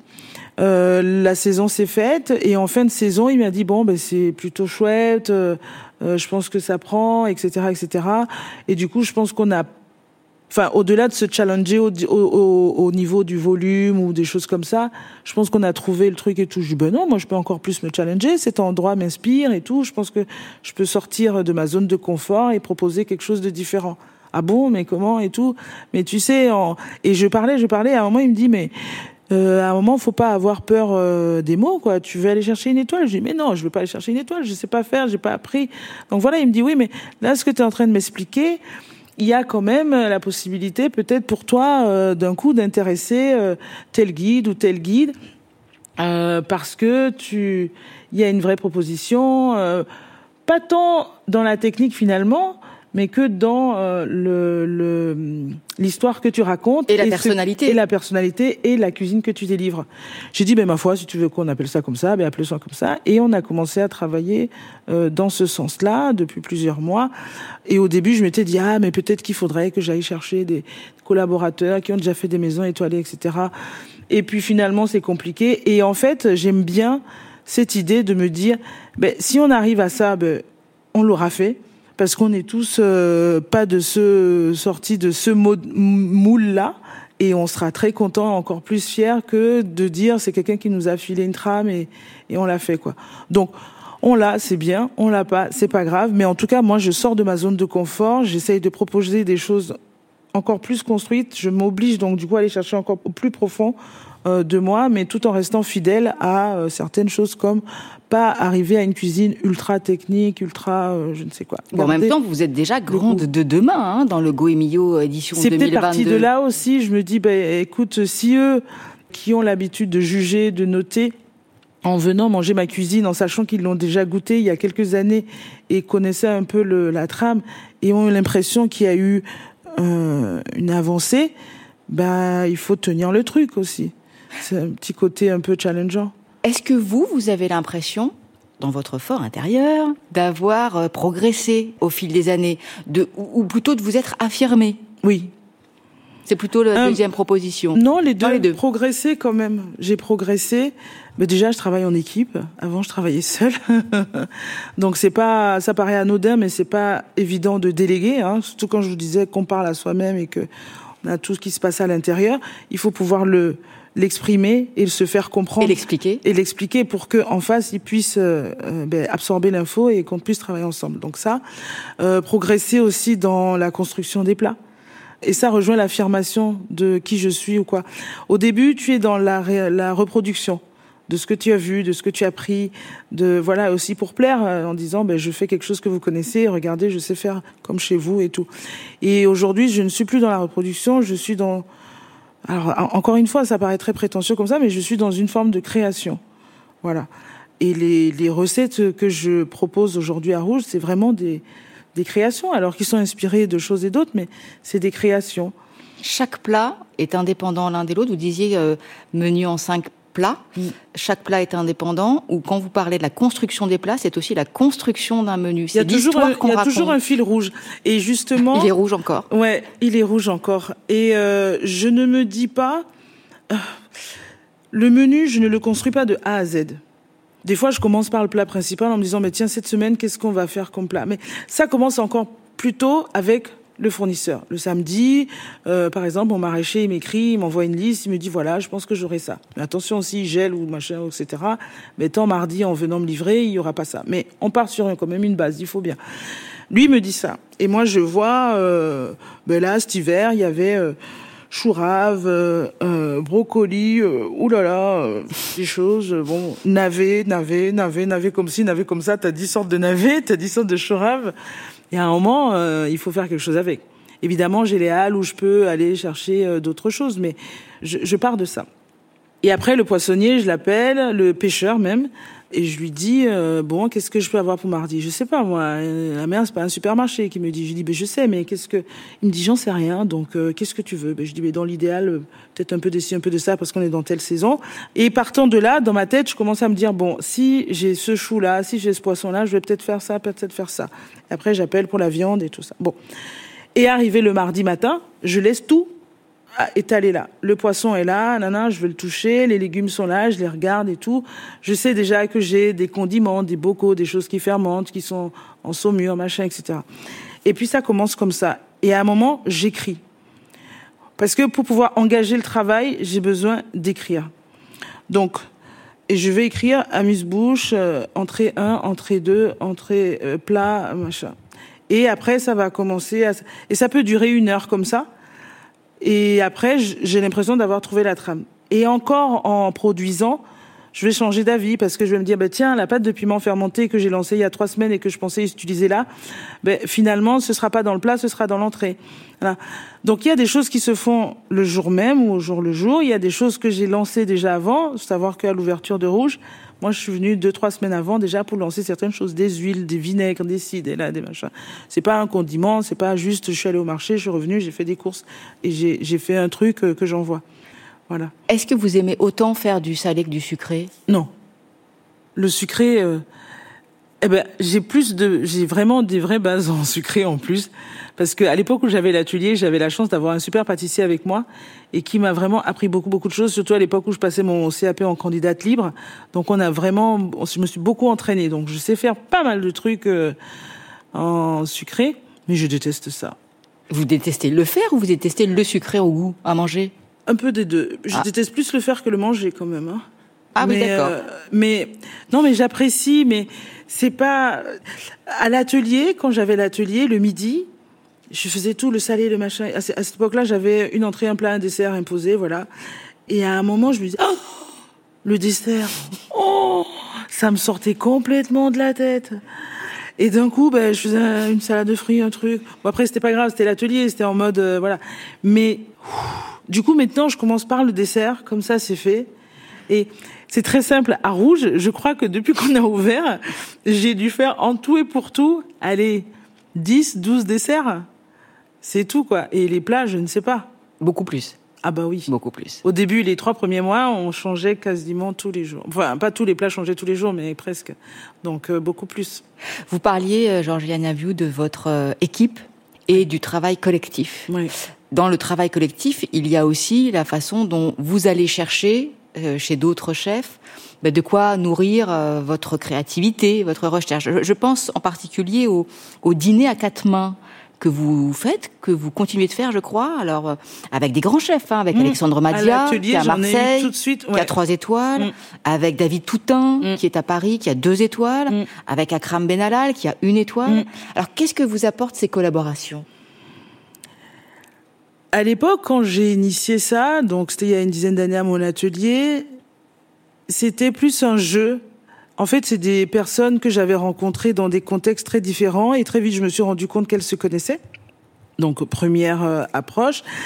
euh, la saison s'est faite et en fin de saison, il m'a dit bon ben c'est plutôt chouette, euh, euh, je pense que ça prend, et cetera, et cetera. Et du coup, je pense qu'on a, enfin au-delà de se challenger au, au, au, au niveau du volume ou des choses comme ça, je pense qu'on a trouvé le truc et tout. Je dis ben non, moi je peux encore plus me challenger, cet endroit m'inspire et tout. Je pense que je peux sortir de ma zone de confort et proposer quelque chose de différent. Ah bon, mais comment et tout. Mais tu sais, en... et je parlais, je parlais. À un moment, il me dit mais euh, à un moment, faut pas avoir peur euh, des mots, quoi. Tu veux aller chercher une étoile? Je dis mais non, je veux pas aller chercher une étoile. Je sais pas faire, j'ai pas appris. Donc voilà, il me dit oui, mais là, ce que tu es en train de m'expliquer, il y a quand même la possibilité, peut-être pour toi, euh, d'un coup, d'intéresser euh, tel guide ou tel guide, euh, parce que tu, il y a une vraie proposition, euh, pas tant dans la technique finalement, mais que dans euh, le, le l'histoire que tu racontes et la et personnalité ce, et la personnalité et la cuisine que tu délivres. J'ai dit ben ma foi, si tu veux qu'on appelle ça comme ça, ben appelle ça comme ça. Et on a commencé à travailler euh, dans ce sens-là depuis plusieurs mois. Et au début, je m'étais dit ah mais peut-être qu'il faudrait que j'aille chercher des collaborateurs qui ont déjà fait des maisons étoilées, et cetera. Et puis finalement, c'est compliqué. Et en fait, j'aime bien cette idée de me dire ben si on arrive à ça, ben on l'aura fait. Parce qu'on est tous euh, pas de ce sortis de ce moule-là, et on sera très content, encore plus fier que de dire c'est quelqu'un qui nous a filé une trame et, et on l'a fait quoi. Donc on l'a, c'est bien, on l'a pas, c'est pas grave. Mais en tout cas, moi je sors de ma zone de confort, j'essaye de proposer des choses encore plus construites. Je m'oblige donc du coup à aller chercher encore au plus profond euh, de moi, mais tout en restant fidèle à euh, certaines choses comme pas arriver à une cuisine ultra technique, ultra euh, je ne sais quoi. Bon, en même temps, vous êtes déjà grande de demain hein, dans le Goemio édition c'est deux mille vingt-deux. C'est peut-être parti de là aussi. Je me dis, ben écoute, si eux qui ont l'habitude de juger, de noter, en venant manger ma cuisine, en sachant qu'ils l'ont déjà goûté il y a quelques années et connaissaient un peu le, la trame et ont eu l'impression qu'il y a eu euh, une avancée, ben il faut tenir le truc aussi. C'est un petit côté un peu challengeant. Est-ce que vous, vous avez l'impression, dans votre fort intérieur, d'avoir euh, progressé au fil des années, de, ou, ou plutôt de vous être affirmé? Oui. C'est plutôt la euh, deuxième proposition. Non, les deux. Non, les deux. Progresser quand même. J'ai progressé. Mais déjà, je travaille en équipe. Avant, je travaillais seule. Donc, c'est pas, ça paraît anodin, mais c'est pas évident de déléguer, hein. Surtout quand je vous disais qu'on parle à soi-même et que on a tout ce qui se passe à l'intérieur. Il faut pouvoir le, l'exprimer et se faire comprendre. Et l'expliquer. Et l'expliquer pour que, en face, ils puissent, euh, ben, absorber l'info et qu'on puisse travailler ensemble. Donc ça, euh, progresser aussi dans la construction des plats. Et ça rejoint l'affirmation de qui je suis ou quoi. Au début, tu es dans la, ré- la reproduction de ce que tu as vu, de ce que tu as pris, de voilà aussi pour plaire, en disant ben je fais quelque chose que vous connaissez, regardez, je sais faire comme chez vous et tout. Et aujourd'hui, je ne suis plus dans la reproduction, je suis dans, alors encore une fois, ça paraît très prétentieux comme ça, mais je suis dans une forme de création, voilà. Et les, les recettes que je propose aujourd'hui à Rouge, c'est vraiment des, des créations, alors qu'ils sont inspirés de choses et d'autres, mais c'est des créations. Chaque plat est indépendant l'un de l'autre. Vous disiez euh, menu en cinq plats. Mm. Chaque plat est indépendant. Ou quand vous parlez de la construction des plats, c'est aussi la construction d'un menu. C'est il y a toujours un, qu'on il y a raconte. toujours un fil rouge. Et justement, il est rouge encore. Ouais, il est rouge encore. Et euh, je ne me dis pas, euh, le menu, je ne le construis pas de A à Z. Des fois, je commence par le plat principal en me disant, mais tiens, cette semaine, qu'est-ce qu'on va faire comme plat? Mais ça commence encore plus tôt avec le fournisseur. Le samedi, euh, par exemple, mon maraîcher, il m'écrit, il m'envoie une liste, il me dit, voilà, je pense que j'aurai ça. Mais attention, s'il gèle ou machin, et cetera, mais tant mardi, en venant me livrer, il y aura pas ça. Mais on part sur quand même une base, il faut bien. Lui, il me dit ça. Et moi, je vois, euh, ben là, cet hiver, il y avait... Euh, chou rave, euh, euh, brocoli, euh, oulala, euh, des choses, euh, bon, navet, navet, navet, navet comme ci, navet comme ça, t'as dix sortes de navets, t'as dix sortes de chou rave, et à un moment, euh, il faut faire quelque chose avec. Évidemment, j'ai les halles où je peux aller chercher euh, d'autres choses, mais je, je pars de ça. Et après, le poissonnier, je l'appelle, le pêcheur même, et je lui dis, euh, bon, qu'est-ce que je peux avoir pour mardi? Je sais pas, moi, la mer, c'est pas un supermarché qui me dit. Je lui dis, ben, je sais, mais qu'est-ce que... Il me dit, j'en sais rien, donc euh, qu'est-ce que tu veux? Ben, je dis, ben, dans l'idéal, euh, peut-être un peu de ci, un peu de ça, parce qu'on est dans telle saison. Et partant de là, dans ma tête, je commence à me dire, bon, si j'ai ce chou-là, si j'ai ce poisson-là, je vais peut-être faire ça, peut-être faire ça. Et après, j'appelle pour la viande et tout ça. Bon. Et arrivé le mardi matin, je laisse tout étalé là. Le poisson est là, nana, je veux le toucher, les légumes sont là, je les regarde et tout. Je sais déjà que j'ai des condiments, des bocaux, des choses qui fermentent, qui sont en saumure, machin, et cetera. Et puis ça commence comme ça. Et à un moment, j'écris. Parce que pour pouvoir engager le travail, j'ai besoin d'écrire. Donc, et je vais écrire amuse-bouche, euh, entrée un, entrée deux, entrée euh, plat, machin. Et après, ça va commencer à... Et ça peut durer une heure comme ça. Et après, j'ai l'impression d'avoir trouvé la trame. Et encore en produisant, je vais changer d'avis parce que je vais me dire, bah, tiens, la pâte de piment fermenté que j'ai lancée il y a trois semaines et que je pensais utiliser là, ben, finalement, ce sera pas dans le plat, ce sera dans l'entrée. Voilà. Donc, il y a des choses qui se font le jour même ou au jour le jour. Il y a des choses que j'ai lancées déjà avant, savoir qu'à l'ouverture de Rouge, moi, je suis venue deux, trois semaines avant déjà pour lancer certaines choses, des huiles, des vinaigres, des ci, des là, des machins. C'est pas un condiment, c'est pas juste, je suis allée au marché, je suis revenue, j'ai fait des courses et j'ai, j'ai fait un truc que, que j'envoie. Voilà. Est-ce que vous aimez autant faire du salé que du sucré? Non. Le sucré, euh, eh ben, j'ai plus de, j'ai vraiment des vraies bases en sucré en plus. Parce que à l'époque où j'avais l'atelier, j'avais la chance d'avoir un super pâtissier avec moi et qui m'a vraiment appris beaucoup, beaucoup de choses, surtout à l'époque où je passais mon C A P en candidate libre. Donc on a vraiment, je me suis beaucoup entraînée. Donc je sais faire pas mal de trucs euh, en sucré, mais je déteste ça. Vous détestez le faire ou vous détestez le sucré au goût, à manger? Un peu des deux. Je ah. déteste plus le faire que le manger quand même. Hein. Ah mais, oui, d'accord. Euh, mais non, mais j'apprécie, mais c'est pas à l'atelier. Quand j'avais l'atelier le midi, je faisais tout, le salé, le machin. À cette époque-là, j'avais une entrée, un plat, un dessert imposé, voilà. Et à un moment, je me disais, oh, le dessert, oh, ça me sortait complètement de la tête. Et d'un coup, ben, je faisais une salade de fruits, un truc. Bon, après, c'était pas grave, c'était l'atelier, c'était en mode, euh, voilà. Mais ouf, du coup, maintenant, je commence par le dessert, comme ça, c'est fait. Et c'est très simple. À Rouge, je crois que depuis qu'on a ouvert, j'ai dû faire en tout et pour tout, allez, dix, douze desserts. C'est tout, quoi. Et les plats, je ne sais pas. Beaucoup plus. Ah bah oui. Beaucoup plus. Au début, les trois premiers mois, on changeait quasiment tous les jours. Enfin, pas tous les plats changeaient tous les jours, mais presque. Donc, euh, beaucoup plus. Vous parliez, euh, Georgiane Aviou, de votre euh, équipe et du travail collectif. Oui. Dans le travail collectif, il y a aussi la façon dont vous allez chercher, euh, chez d'autres chefs, bah, de quoi nourrir euh, votre créativité, votre recherche. Je, je pense en particulier au, au dîner à quatre mains que vous faites, que vous continuez de faire, je crois, alors euh, avec des grands chefs, hein, avec mmh. Alexandre Madia, qui est à Marseille, tout de suite, ouais. qui a trois étoiles, mmh. avec David Toutain, mmh. qui est à Paris, qui a deux étoiles, mmh. avec Akram Benallal, qui a une étoile. Mmh. Alors, qu'est-ce que vous apportent ces collaborations? À l'époque, quand j'ai initié ça, donc c'était il y a une dizaine d'années à mon atelier, c'était plus un jeu. En fait, c'est des personnes que j'avais rencontrées dans des contextes très différents et très vite, je me suis rendu compte qu'elles se connaissaient. Donc, première euh, approche.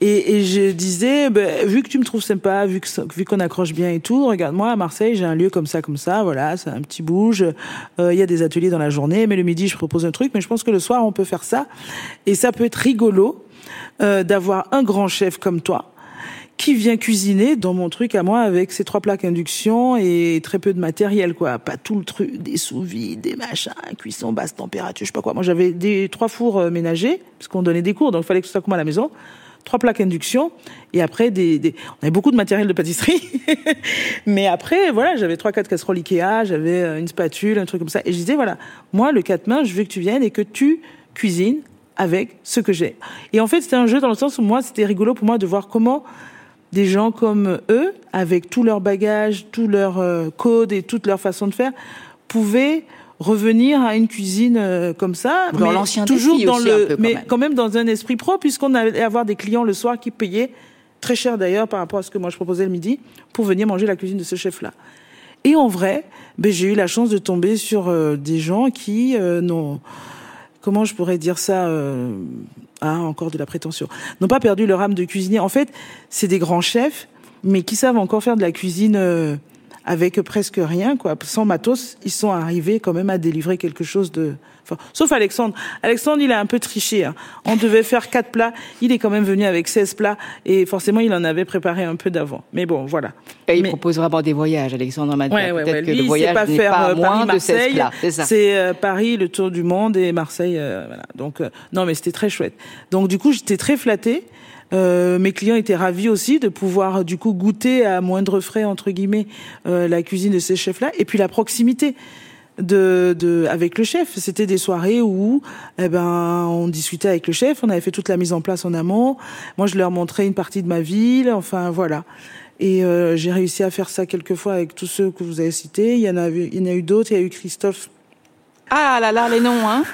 Et, et je disais, ben, vu que tu me trouves sympa, vu que vu qu'on accroche bien et tout, regarde-moi à Marseille, j'ai un lieu comme ça, comme ça, voilà, c'est un petit bouge. Il euh, y a des ateliers dans la journée, mais le midi je propose un truc, mais je pense que le soir on peut faire ça. Et ça peut être rigolo euh, d'avoir un grand chef comme toi qui vient cuisiner dans mon truc à moi avec ses trois plaques induction et très peu de matériel, quoi. Pas tout le truc, des sous-vide, des machins, cuisson basse température, je sais pas quoi. Moi, j'avais des trois fours euh, ménagers, parce qu'on donnait des cours, donc il fallait que ce soit comme à la maison. Trois plaques induction, et après, des, des... on avait beaucoup de matériel de pâtisserie. Mais après, voilà, j'avais trois, quatre casseroles Ikea, j'avais une spatule, un truc comme ça. Et je disais, voilà, moi, le quatre mains, je veux que tu viennes et que tu cuisines avec ce que j'ai. Et en fait, c'était un jeu dans le sens où moi, c'était rigolo pour moi de voir comment des gens comme eux, avec tout leur bagage, tout leur euh, code et toute leur façon de faire, pouvaient revenir à une cuisine euh, comme ça, dans mais l'ancien toujours défi dans aussi le, un peu, quand mais même. quand même dans un esprit propre, puisqu'on allait avoir des clients le soir qui payaient très cher d'ailleurs par rapport à ce que moi je proposais le midi pour venir manger la cuisine de ce chef-là. Et en vrai, ben j'ai eu la chance de tomber sur euh, des gens qui euh, n'ont, comment je pourrais dire ça. Euh, Ah, encore de la prétention. N'ont pas perdu leur âme de cuisinier. En fait, c'est des grands chefs, mais qui savent encore faire de la cuisine euh, avec presque rien, quoi. Sans matos, ils sont arrivés quand même à délivrer quelque chose de... Enfin, sauf Alexandre. Alexandre, il a un peu triché. Hein. On devait faire quatre plats. Il est quand même venu avec seize plats. Et forcément, il en avait préparé un peu d'avant. Mais bon, voilà. Et il mais... propose vraiment des voyages, Alexandre Madeleine. Ouais, ouais, Peut-être ouais. que Lui, le voyage pas n'est faire pas euh, moins Paris, de seize Marseille, plats. C'est ça. C'est euh, Paris, le tour du monde, et Marseille. Euh, voilà. Donc, euh, non, mais c'était très chouette. Donc, du coup, j'étais très flattée. Euh, mes clients étaient ravis aussi de pouvoir du coup goûter à moindre frais entre guillemets euh, la cuisine de ces chefs-là, et puis la proximité de, de avec le chef. C'était des soirées où eh ben on discutait avec le chef, on avait fait toute la mise en place en amont. Moi, je leur montrais une partie de ma ville, enfin voilà. Et euh, j'ai réussi à faire ça quelques fois avec tous ceux que vous avez cités. Il y en a, il y en a eu d'autres. Il y a eu Christophe. Ah là là, les noms, hein.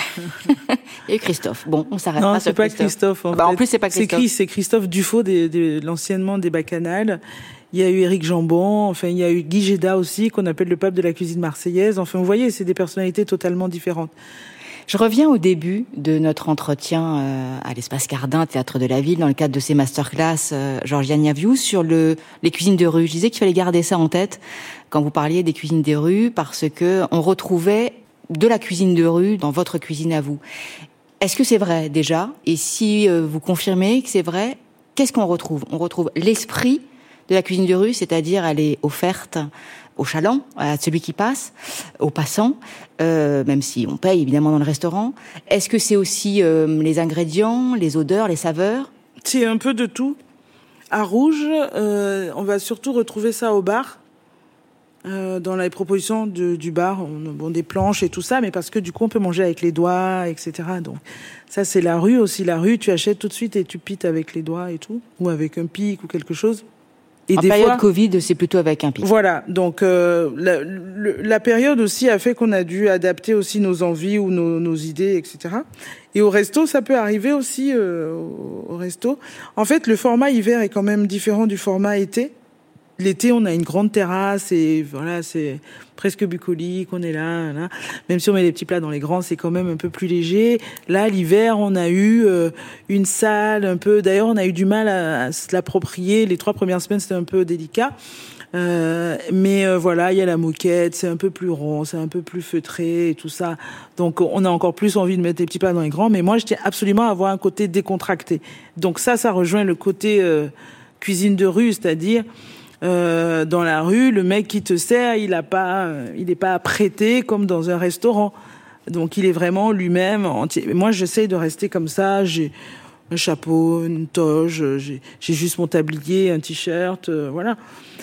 Et Christophe. Bon, on s'arrête non, pas c'est sur pas Christophe. Christophe. En, bah, fait. en plus, c'est pas Christophe. C'est, Chris, c'est Christophe Dufaux, des, des, l'anciennement des Bacchanales. Il y a eu Éric Jambon. Enfin, il y a eu Guy Géda aussi, qu'on appelle le pape de la cuisine marseillaise. Enfin, vous voyez, c'est des personnalités totalement différentes. Je reviens au début de notre entretien euh, à l'Espace Cardin, Théâtre de la Ville, dans le cadre de ces masterclass euh, Georgiane Niaviou, sur le, les cuisines de rue. Je disais qu'il fallait garder ça en tête quand vous parliez des cuisines des rues, parce que on retrouvait de la cuisine de rue dans votre cuisine à vous. Est-ce que c'est vrai déjà ? Et si euh, vous confirmez que c'est vrai, qu'est-ce qu'on retrouve ? On retrouve l'esprit de la cuisine de rue, c'est-à-dire elle est offerte au chaland, à celui qui passe, aux passants, euh, même si on paye évidemment dans le restaurant. Est-ce que c'est aussi euh, les ingrédients, les odeurs, les saveurs ? C'est un peu de tout. À Rouge, euh, on va surtout retrouver ça au bar. Euh, dans les propositions de, du bar, on, bon, des planches et tout ça, mais parce que du coup on peut manger avec les doigts, et cetera. Donc ça c'est la rue aussi. La rue, tu achètes tout de suite et tu pites avec les doigts et tout, ou avec un pic ou quelque chose. Et en des période fois, Covid, c'est plutôt avec un pic. Voilà, donc euh, la, le, la période aussi a fait qu'on a dû adapter aussi nos envies ou nos, nos idées, et cetera. Et au resto, ça peut arriver aussi euh, au, au resto. En fait, le format hiver est quand même différent du format été. L'été, on a une grande terrasse et voilà, c'est presque bucolique, on est là, là. Même si on met les petits plats dans les grands, c'est quand même un peu plus léger. Là, l'hiver, on a eu euh, une salle un peu... D'ailleurs, on a eu du mal à, à se l'approprier. Les trois premières semaines, c'était un peu délicat. Euh, mais euh, voilà, il y a la moquette, c'est un peu plus rond, c'est un peu plus feutré et tout ça. Donc, on a encore plus envie de mettre les petits plats dans les grands. Mais moi, je tiens absolument à avoir un côté décontracté. Donc ça, ça rejoint le côté euh, cuisine de rue, c'est-à-dire... Euh, dans la rue, le mec qui te sert, il a pas, il est pas apprêté comme dans un restaurant. Donc, il est vraiment lui-même entier. Moi, j'essaye de rester comme ça. J'ai un chapeau, une toge, j'ai, j'ai juste mon tablier, un t-shirt, euh, voilà.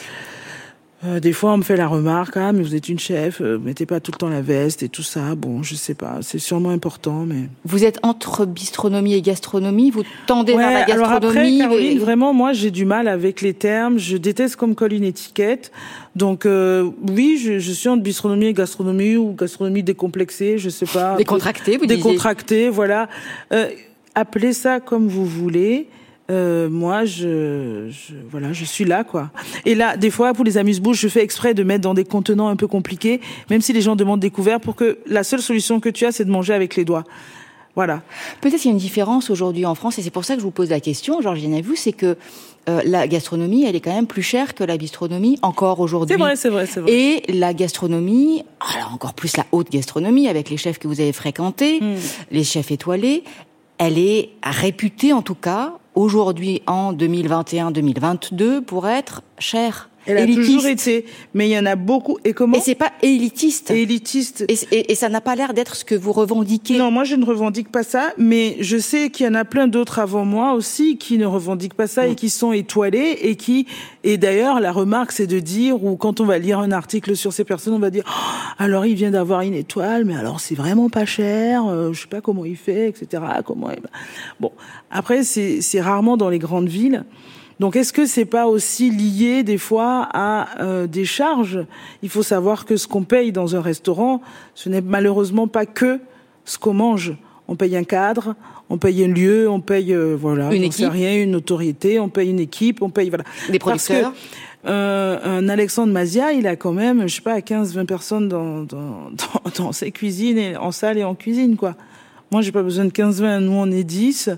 Euh, des fois, on me fait la remarque, ah, mais vous êtes une chef, euh, mettez pas tout le temps la veste et tout ça. Bon, je sais pas, c'est sûrement important, mais... Vous êtes entre bistronomie et gastronomie, vous tendez ouais, vers la gastronomie. Alors après, Caroline, et... vraiment, moi, j'ai du mal avec les termes. Je déteste comme colle une étiquette. Donc, euh, oui, je, je suis entre bistronomie et gastronomie, ou gastronomie décomplexée, je sais pas. Décontractée, vous disiez. Décontractée, voilà. Euh, appelez ça comme vous voulez. Euh, moi, je, je, voilà, je suis là, quoi. Et là, des fois, pour les amuse-bouches, je fais exprès de mettre dans des contenants un peu compliqués, même si les gens demandent des couverts, pour que la seule solution que tu as, c'est de manger avec les doigts. Voilà. Peut-être qu'il y a une différence aujourd'hui en France, et c'est pour ça que je vous pose la question, Georgiana Aviou, c'est que euh, la gastronomie, elle est quand même plus chère que la bistronomie encore aujourd'hui. C'est vrai, c'est vrai, c'est vrai. Et la gastronomie, alors encore plus la haute gastronomie, avec les chefs que vous avez fréquentés, mmh. les chefs étoilés, elle est réputée en tout cas aujourd'hui en deux mille vingt et un deux mille vingt-deux pour être chère. Elle a élitiste. toujours été, mais il y en a beaucoup. Et comment? Et c'est pas élitiste. Et élitiste. Et, et, et ça n'a pas l'air d'être ce que vous revendiquez. Non, moi je ne revendique pas ça, mais je sais qu'il y en a plein d'autres avant moi aussi qui ne revendiquent pas ça mmh. et qui sont étoilés et qui. Et d'ailleurs, la remarque c'est de dire, ou quand on va lire un article sur ces personnes, on va dire, oh, alors il vient d'avoir une étoile, mais alors c'est vraiment pas cher. Euh, je sais pas comment il fait, et cetera. Comment il... Bon, après c'est c'est rarement dans les grandes villes. Donc, est-ce que c'est pas aussi lié des fois à euh, des charges? Il faut savoir que ce qu'on paye dans un restaurant, ce n'est malheureusement pas que ce qu'on mange. On paye un cadre, on paye un lieu, on paye euh, voilà, une on sait rien, une autorité, on paye une équipe, on paye voilà. Des producteurs. Parce que, euh, un Alexandre Mazia, il a quand même, je sais pas, quinze vingt personnes dans dans dans, dans ses cuisines, et en salle et en cuisine quoi. Moi, j'ai pas besoin de quinze vingt, nous on est dix.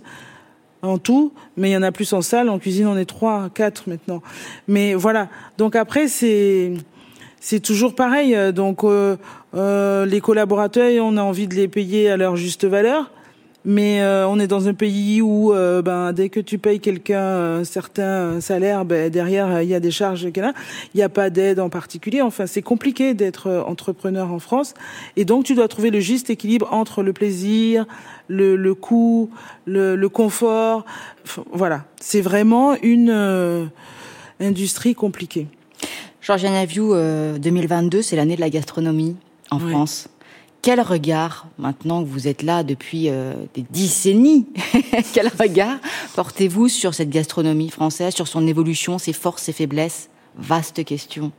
En tout, mais il y en a plus en salle, en cuisine on est trois, quatre maintenant. Mais voilà, donc après c'est c'est toujours pareil. Donc euh, euh, les collaborateurs, on a envie de les payer à leur juste valeur, mais euh, on est dans un pays où euh, ben dès que tu payes quelqu'un un certain salaire, ben derrière il y a des charges, il n'y a pas d'aide en particulier. Enfin, c'est compliqué d'être entrepreneur en France, et donc tu dois trouver le juste équilibre entre le plaisir, le, le coût, le, le confort. Voilà, c'est vraiment une euh, industrie compliquée. Georgiana Aviou, euh, deux mille vingt-deux, c'est l'année de la gastronomie en oui. France. Quel regard, maintenant que vous êtes là depuis euh, des décennies, quel regard portez-vous sur cette gastronomie française, sur son évolution, ses forces, ses faiblesses? Vaste question.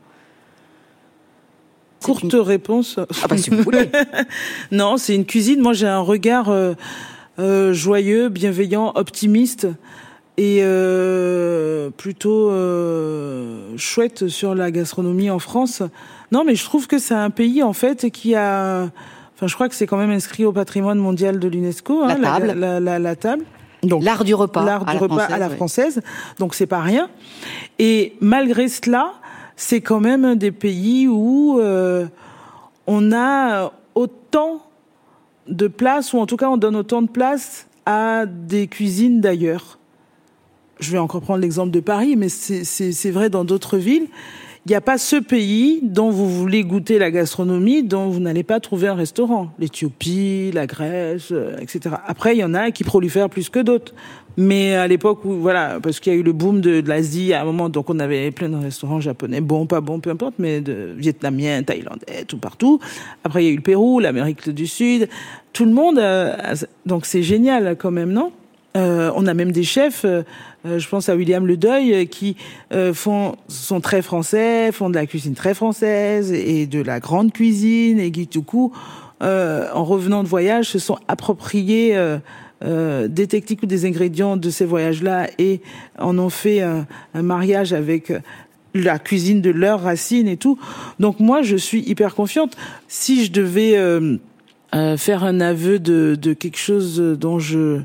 C'est Courte une... réponse. Ah bah si vous voulez. Non, c'est une cuisine. Moi, j'ai un regard euh, euh, joyeux, bienveillant, optimiste et euh, plutôt euh, chouette sur la gastronomie en France. Non, mais je trouve que c'est un pays en fait qui a, enfin, je crois que c'est quand même inscrit au patrimoine mondial de l'UNESCO. La hein, table. La, la, la, la table. Donc l'art du repas. L'art du repas française, à la oui. française. Donc c'est pas rien. Et malgré cela, c'est quand même un des pays où euh, on a autant de place, ou en tout cas on donne autant de place à des cuisines d'ailleurs. Je vais encore prendre l'exemple de Paris, mais c'est, c'est, c'est vrai dans d'autres villes. Il n'y a pas ce pays dont vous voulez goûter la gastronomie, dont vous n'allez pas trouver un restaurant. L'Éthiopie, la Grèce, euh, et cetera. Après, il y en a qui prolifèrent plus que d'autres. Mais à l'époque où, voilà, parce qu'il y a eu le boom de, de l'Asie à un moment, donc on avait plein de restaurants japonais, bons, pas bons, peu importe, mais de vietnamiens, thaïlandais, tout partout. Après, il y a eu le Pérou, l'Amérique du Sud, tout le monde. Euh, donc c'est génial quand même, non? Euh, on a même des chefs, euh, je pense à William Ledeuil, euh, qui euh, font, sont très français, font de la cuisine très française et de la grande cuisine, et qui, du coup, euh, en revenant de voyage, se sont appropriés euh, euh, des techniques ou des ingrédients de ces voyages-là et en ont fait un, un mariage avec la cuisine de leurs racines et tout. Donc moi, je suis hyper confiante. Si je devais euh, euh, faire un aveu de, de quelque chose dont je...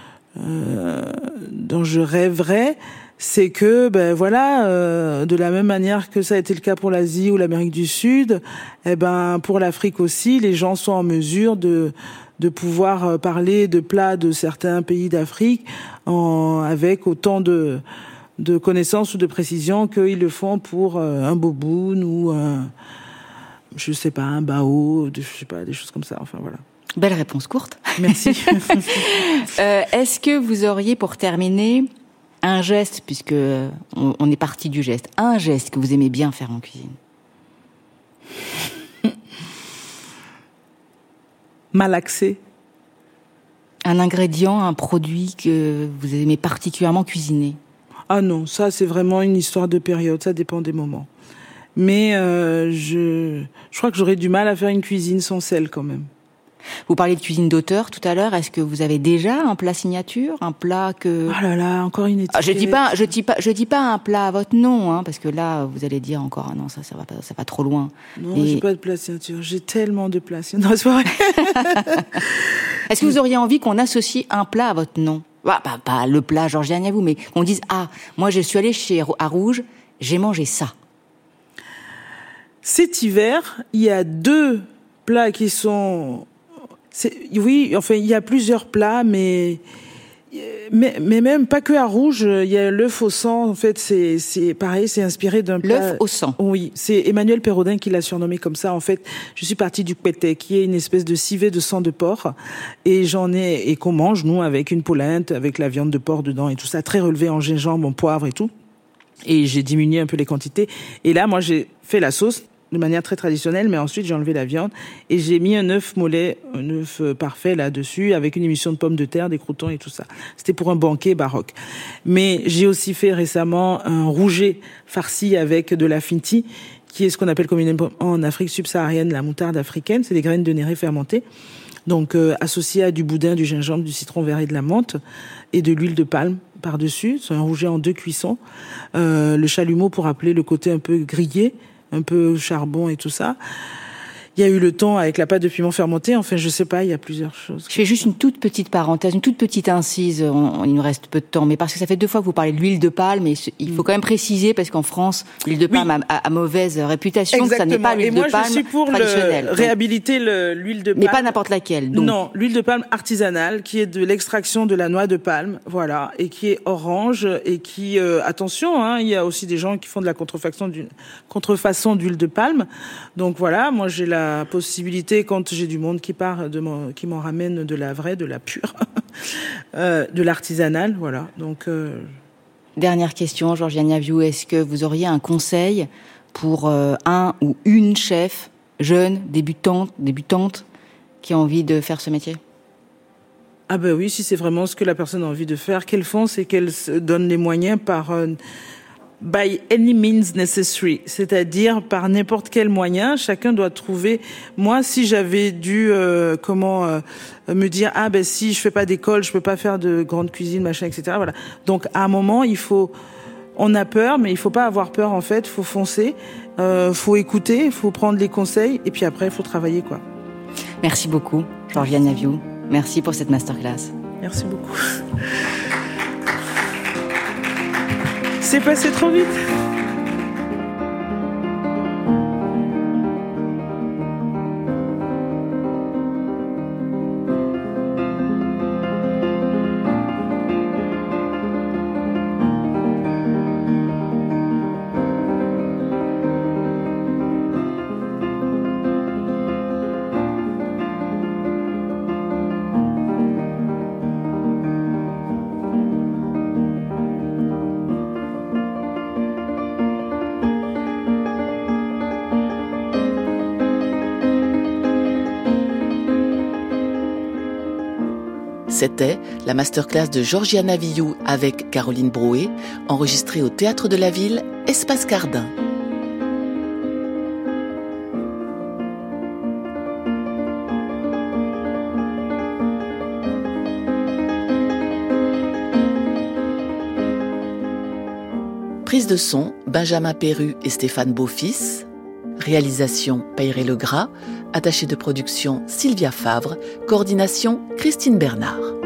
Euh, dont je rêverais, c'est que ben voilà, euh, de la même manière que ça a été le cas pour l'Asie ou l'Amérique du Sud, eh ben pour l'Afrique aussi, les gens sont en mesure de de pouvoir parler de plats de certains pays d'Afrique en, avec autant de de connaissances ou de précision qu'ils le font pour euh, un boboon ou un, je sais pas, un bao, je sais pas, des choses comme ça. Enfin voilà. Belle réponse courte. Merci. euh, est-ce que vous auriez, pour terminer, un geste, puisque on, on est parti du geste, un geste que vous aimez bien faire en cuisine? Malaxer. Un ingrédient, un produit que vous aimez particulièrement cuisiner? Ah non, ça c'est vraiment une histoire de période, ça dépend des moments. Mais euh, je, je crois que j'aurais du mal à faire une cuisine sans sel quand même. Vous parliez de cuisine d'auteur tout à l'heure. Est-ce que vous avez déjà un plat signature, un plat que... Oh là là, encore une étiquette. Ah, je dis pas, je dis pas, je dis pas un plat à votre nom, hein, parce que là, vous allez dire encore, ah non, ça, ça va pas, ça va trop loin. Non, Et... j'ai pas de plat signature. J'ai tellement de plats signature. Non, c'est vrai. Est-ce que vous auriez envie qu'on associe un plat à votre nom? Bah, pas, pas le plat Georgie Agnavou, mais qu'on dise, ah, moi, je suis allée chez à Rouge, j'ai mangé ça. Cet hiver, il y a deux plats qui sont... C'est... Oui, enfin, il y a plusieurs plats, mais... mais... Mais même pas que à Rouge, il y a l'œuf au sang, en fait, c'est, c'est pareil, c'est inspiré d'un plat... L'œuf au sang. Oui, c'est Emmanuel Perraudin qui l'a surnommé comme ça. En fait, je suis partie du Kpété, qui est une espèce de civet de sang de porc, et j'en ai... et qu'on mange, nous, avec une polenta, avec la viande de porc dedans et tout ça, très relevé en gingembre, en poivre et tout. Et j'ai diminué un peu les quantités. Et là, moi, j'ai fait la sauce de manière très traditionnelle, mais ensuite j'ai enlevé la viande et j'ai mis un œuf mollet, un œuf parfait là-dessus, avec une émission de pommes de terre, des croûtons et tout ça. C'était pour un banquet baroque. Mais j'ai aussi fait récemment un rouget farci avec de la finti, qui est ce qu'on appelle communément en Afrique subsaharienne la moutarde africaine. C'est des graines de néré fermentées, donc euh, associées à du boudin, du gingembre, du citron vert et de la menthe, et de l'huile de palme par-dessus. C'est un rouget en deux cuissons. Euh, le chalumeau pour rappeler le côté un peu grillé, un peu charbon et tout ça. Il y a eu le thon avec la pâte de piment fermenté. Enfin, je sais pas, il y a plusieurs choses. Je fais juste une toute petite parenthèse, une toute petite incise. On, il nous reste peu de temps, mais parce que ça fait deux fois que vous parlez de l'huile de palme, et il faut quand même préciser, parce qu'en France, l'huile de palme oui. a, a, a mauvaise réputation. Exactement. Ça n'est pas l'huile et moi, de palme je suis pour traditionnelle. Le, réhabiliter le, l'huile de palme. Mais pas n'importe laquelle. Donc. Non, l'huile de palme artisanale, qui est de l'extraction de la noix de palme, voilà, et qui est orange, et qui, euh, attention, hein, il y a aussi des gens qui font de la contrefaçon d'une contrefaçon d'huile de palme. Donc voilà, moi j'ai la possibilité, quand j'ai du monde qui part, de mon, qui m'en ramène de la vraie, de la pure, euh, de l'artisanale, voilà. Donc. Euh... Dernière question, Georgie Agnavou, est-ce que vous auriez un conseil pour euh, un ou une chef jeune, débutante, débutante, qui a envie de faire ce métier? Ah ben oui, si c'est vraiment ce que la personne a envie de faire, qu'elle fonce et qu'elle se donne les moyens par euh, by any means necessary, c'est-à-dire par n'importe quel moyen. Chacun doit trouver. Moi, si j'avais dû euh, comment euh, me dire ah ben si je fais pas d'école, je peux pas faire de grande cuisine, machin, et cetera. Voilà. Donc à un moment, il faut. On a peur, mais il faut pas avoir peur en fait. Faut foncer, euh, faut écouter, faut prendre les conseils, et puis après, il faut travailler quoi. Merci beaucoup, Georgie Agnavou. Merci pour cette masterclass. Merci beaucoup. C'est passé trop vite. C'était la masterclass de Georgie Agnavou avec Caroline Brouet, enregistrée au Théâtre de la Ville, Espace Cardin. Prise de son, Benjamin Perru et Stéphane Beaufils. Réalisation, Peyré Legras. Attachée de production, Sylvia Favre. Coordination, Christine Bernard.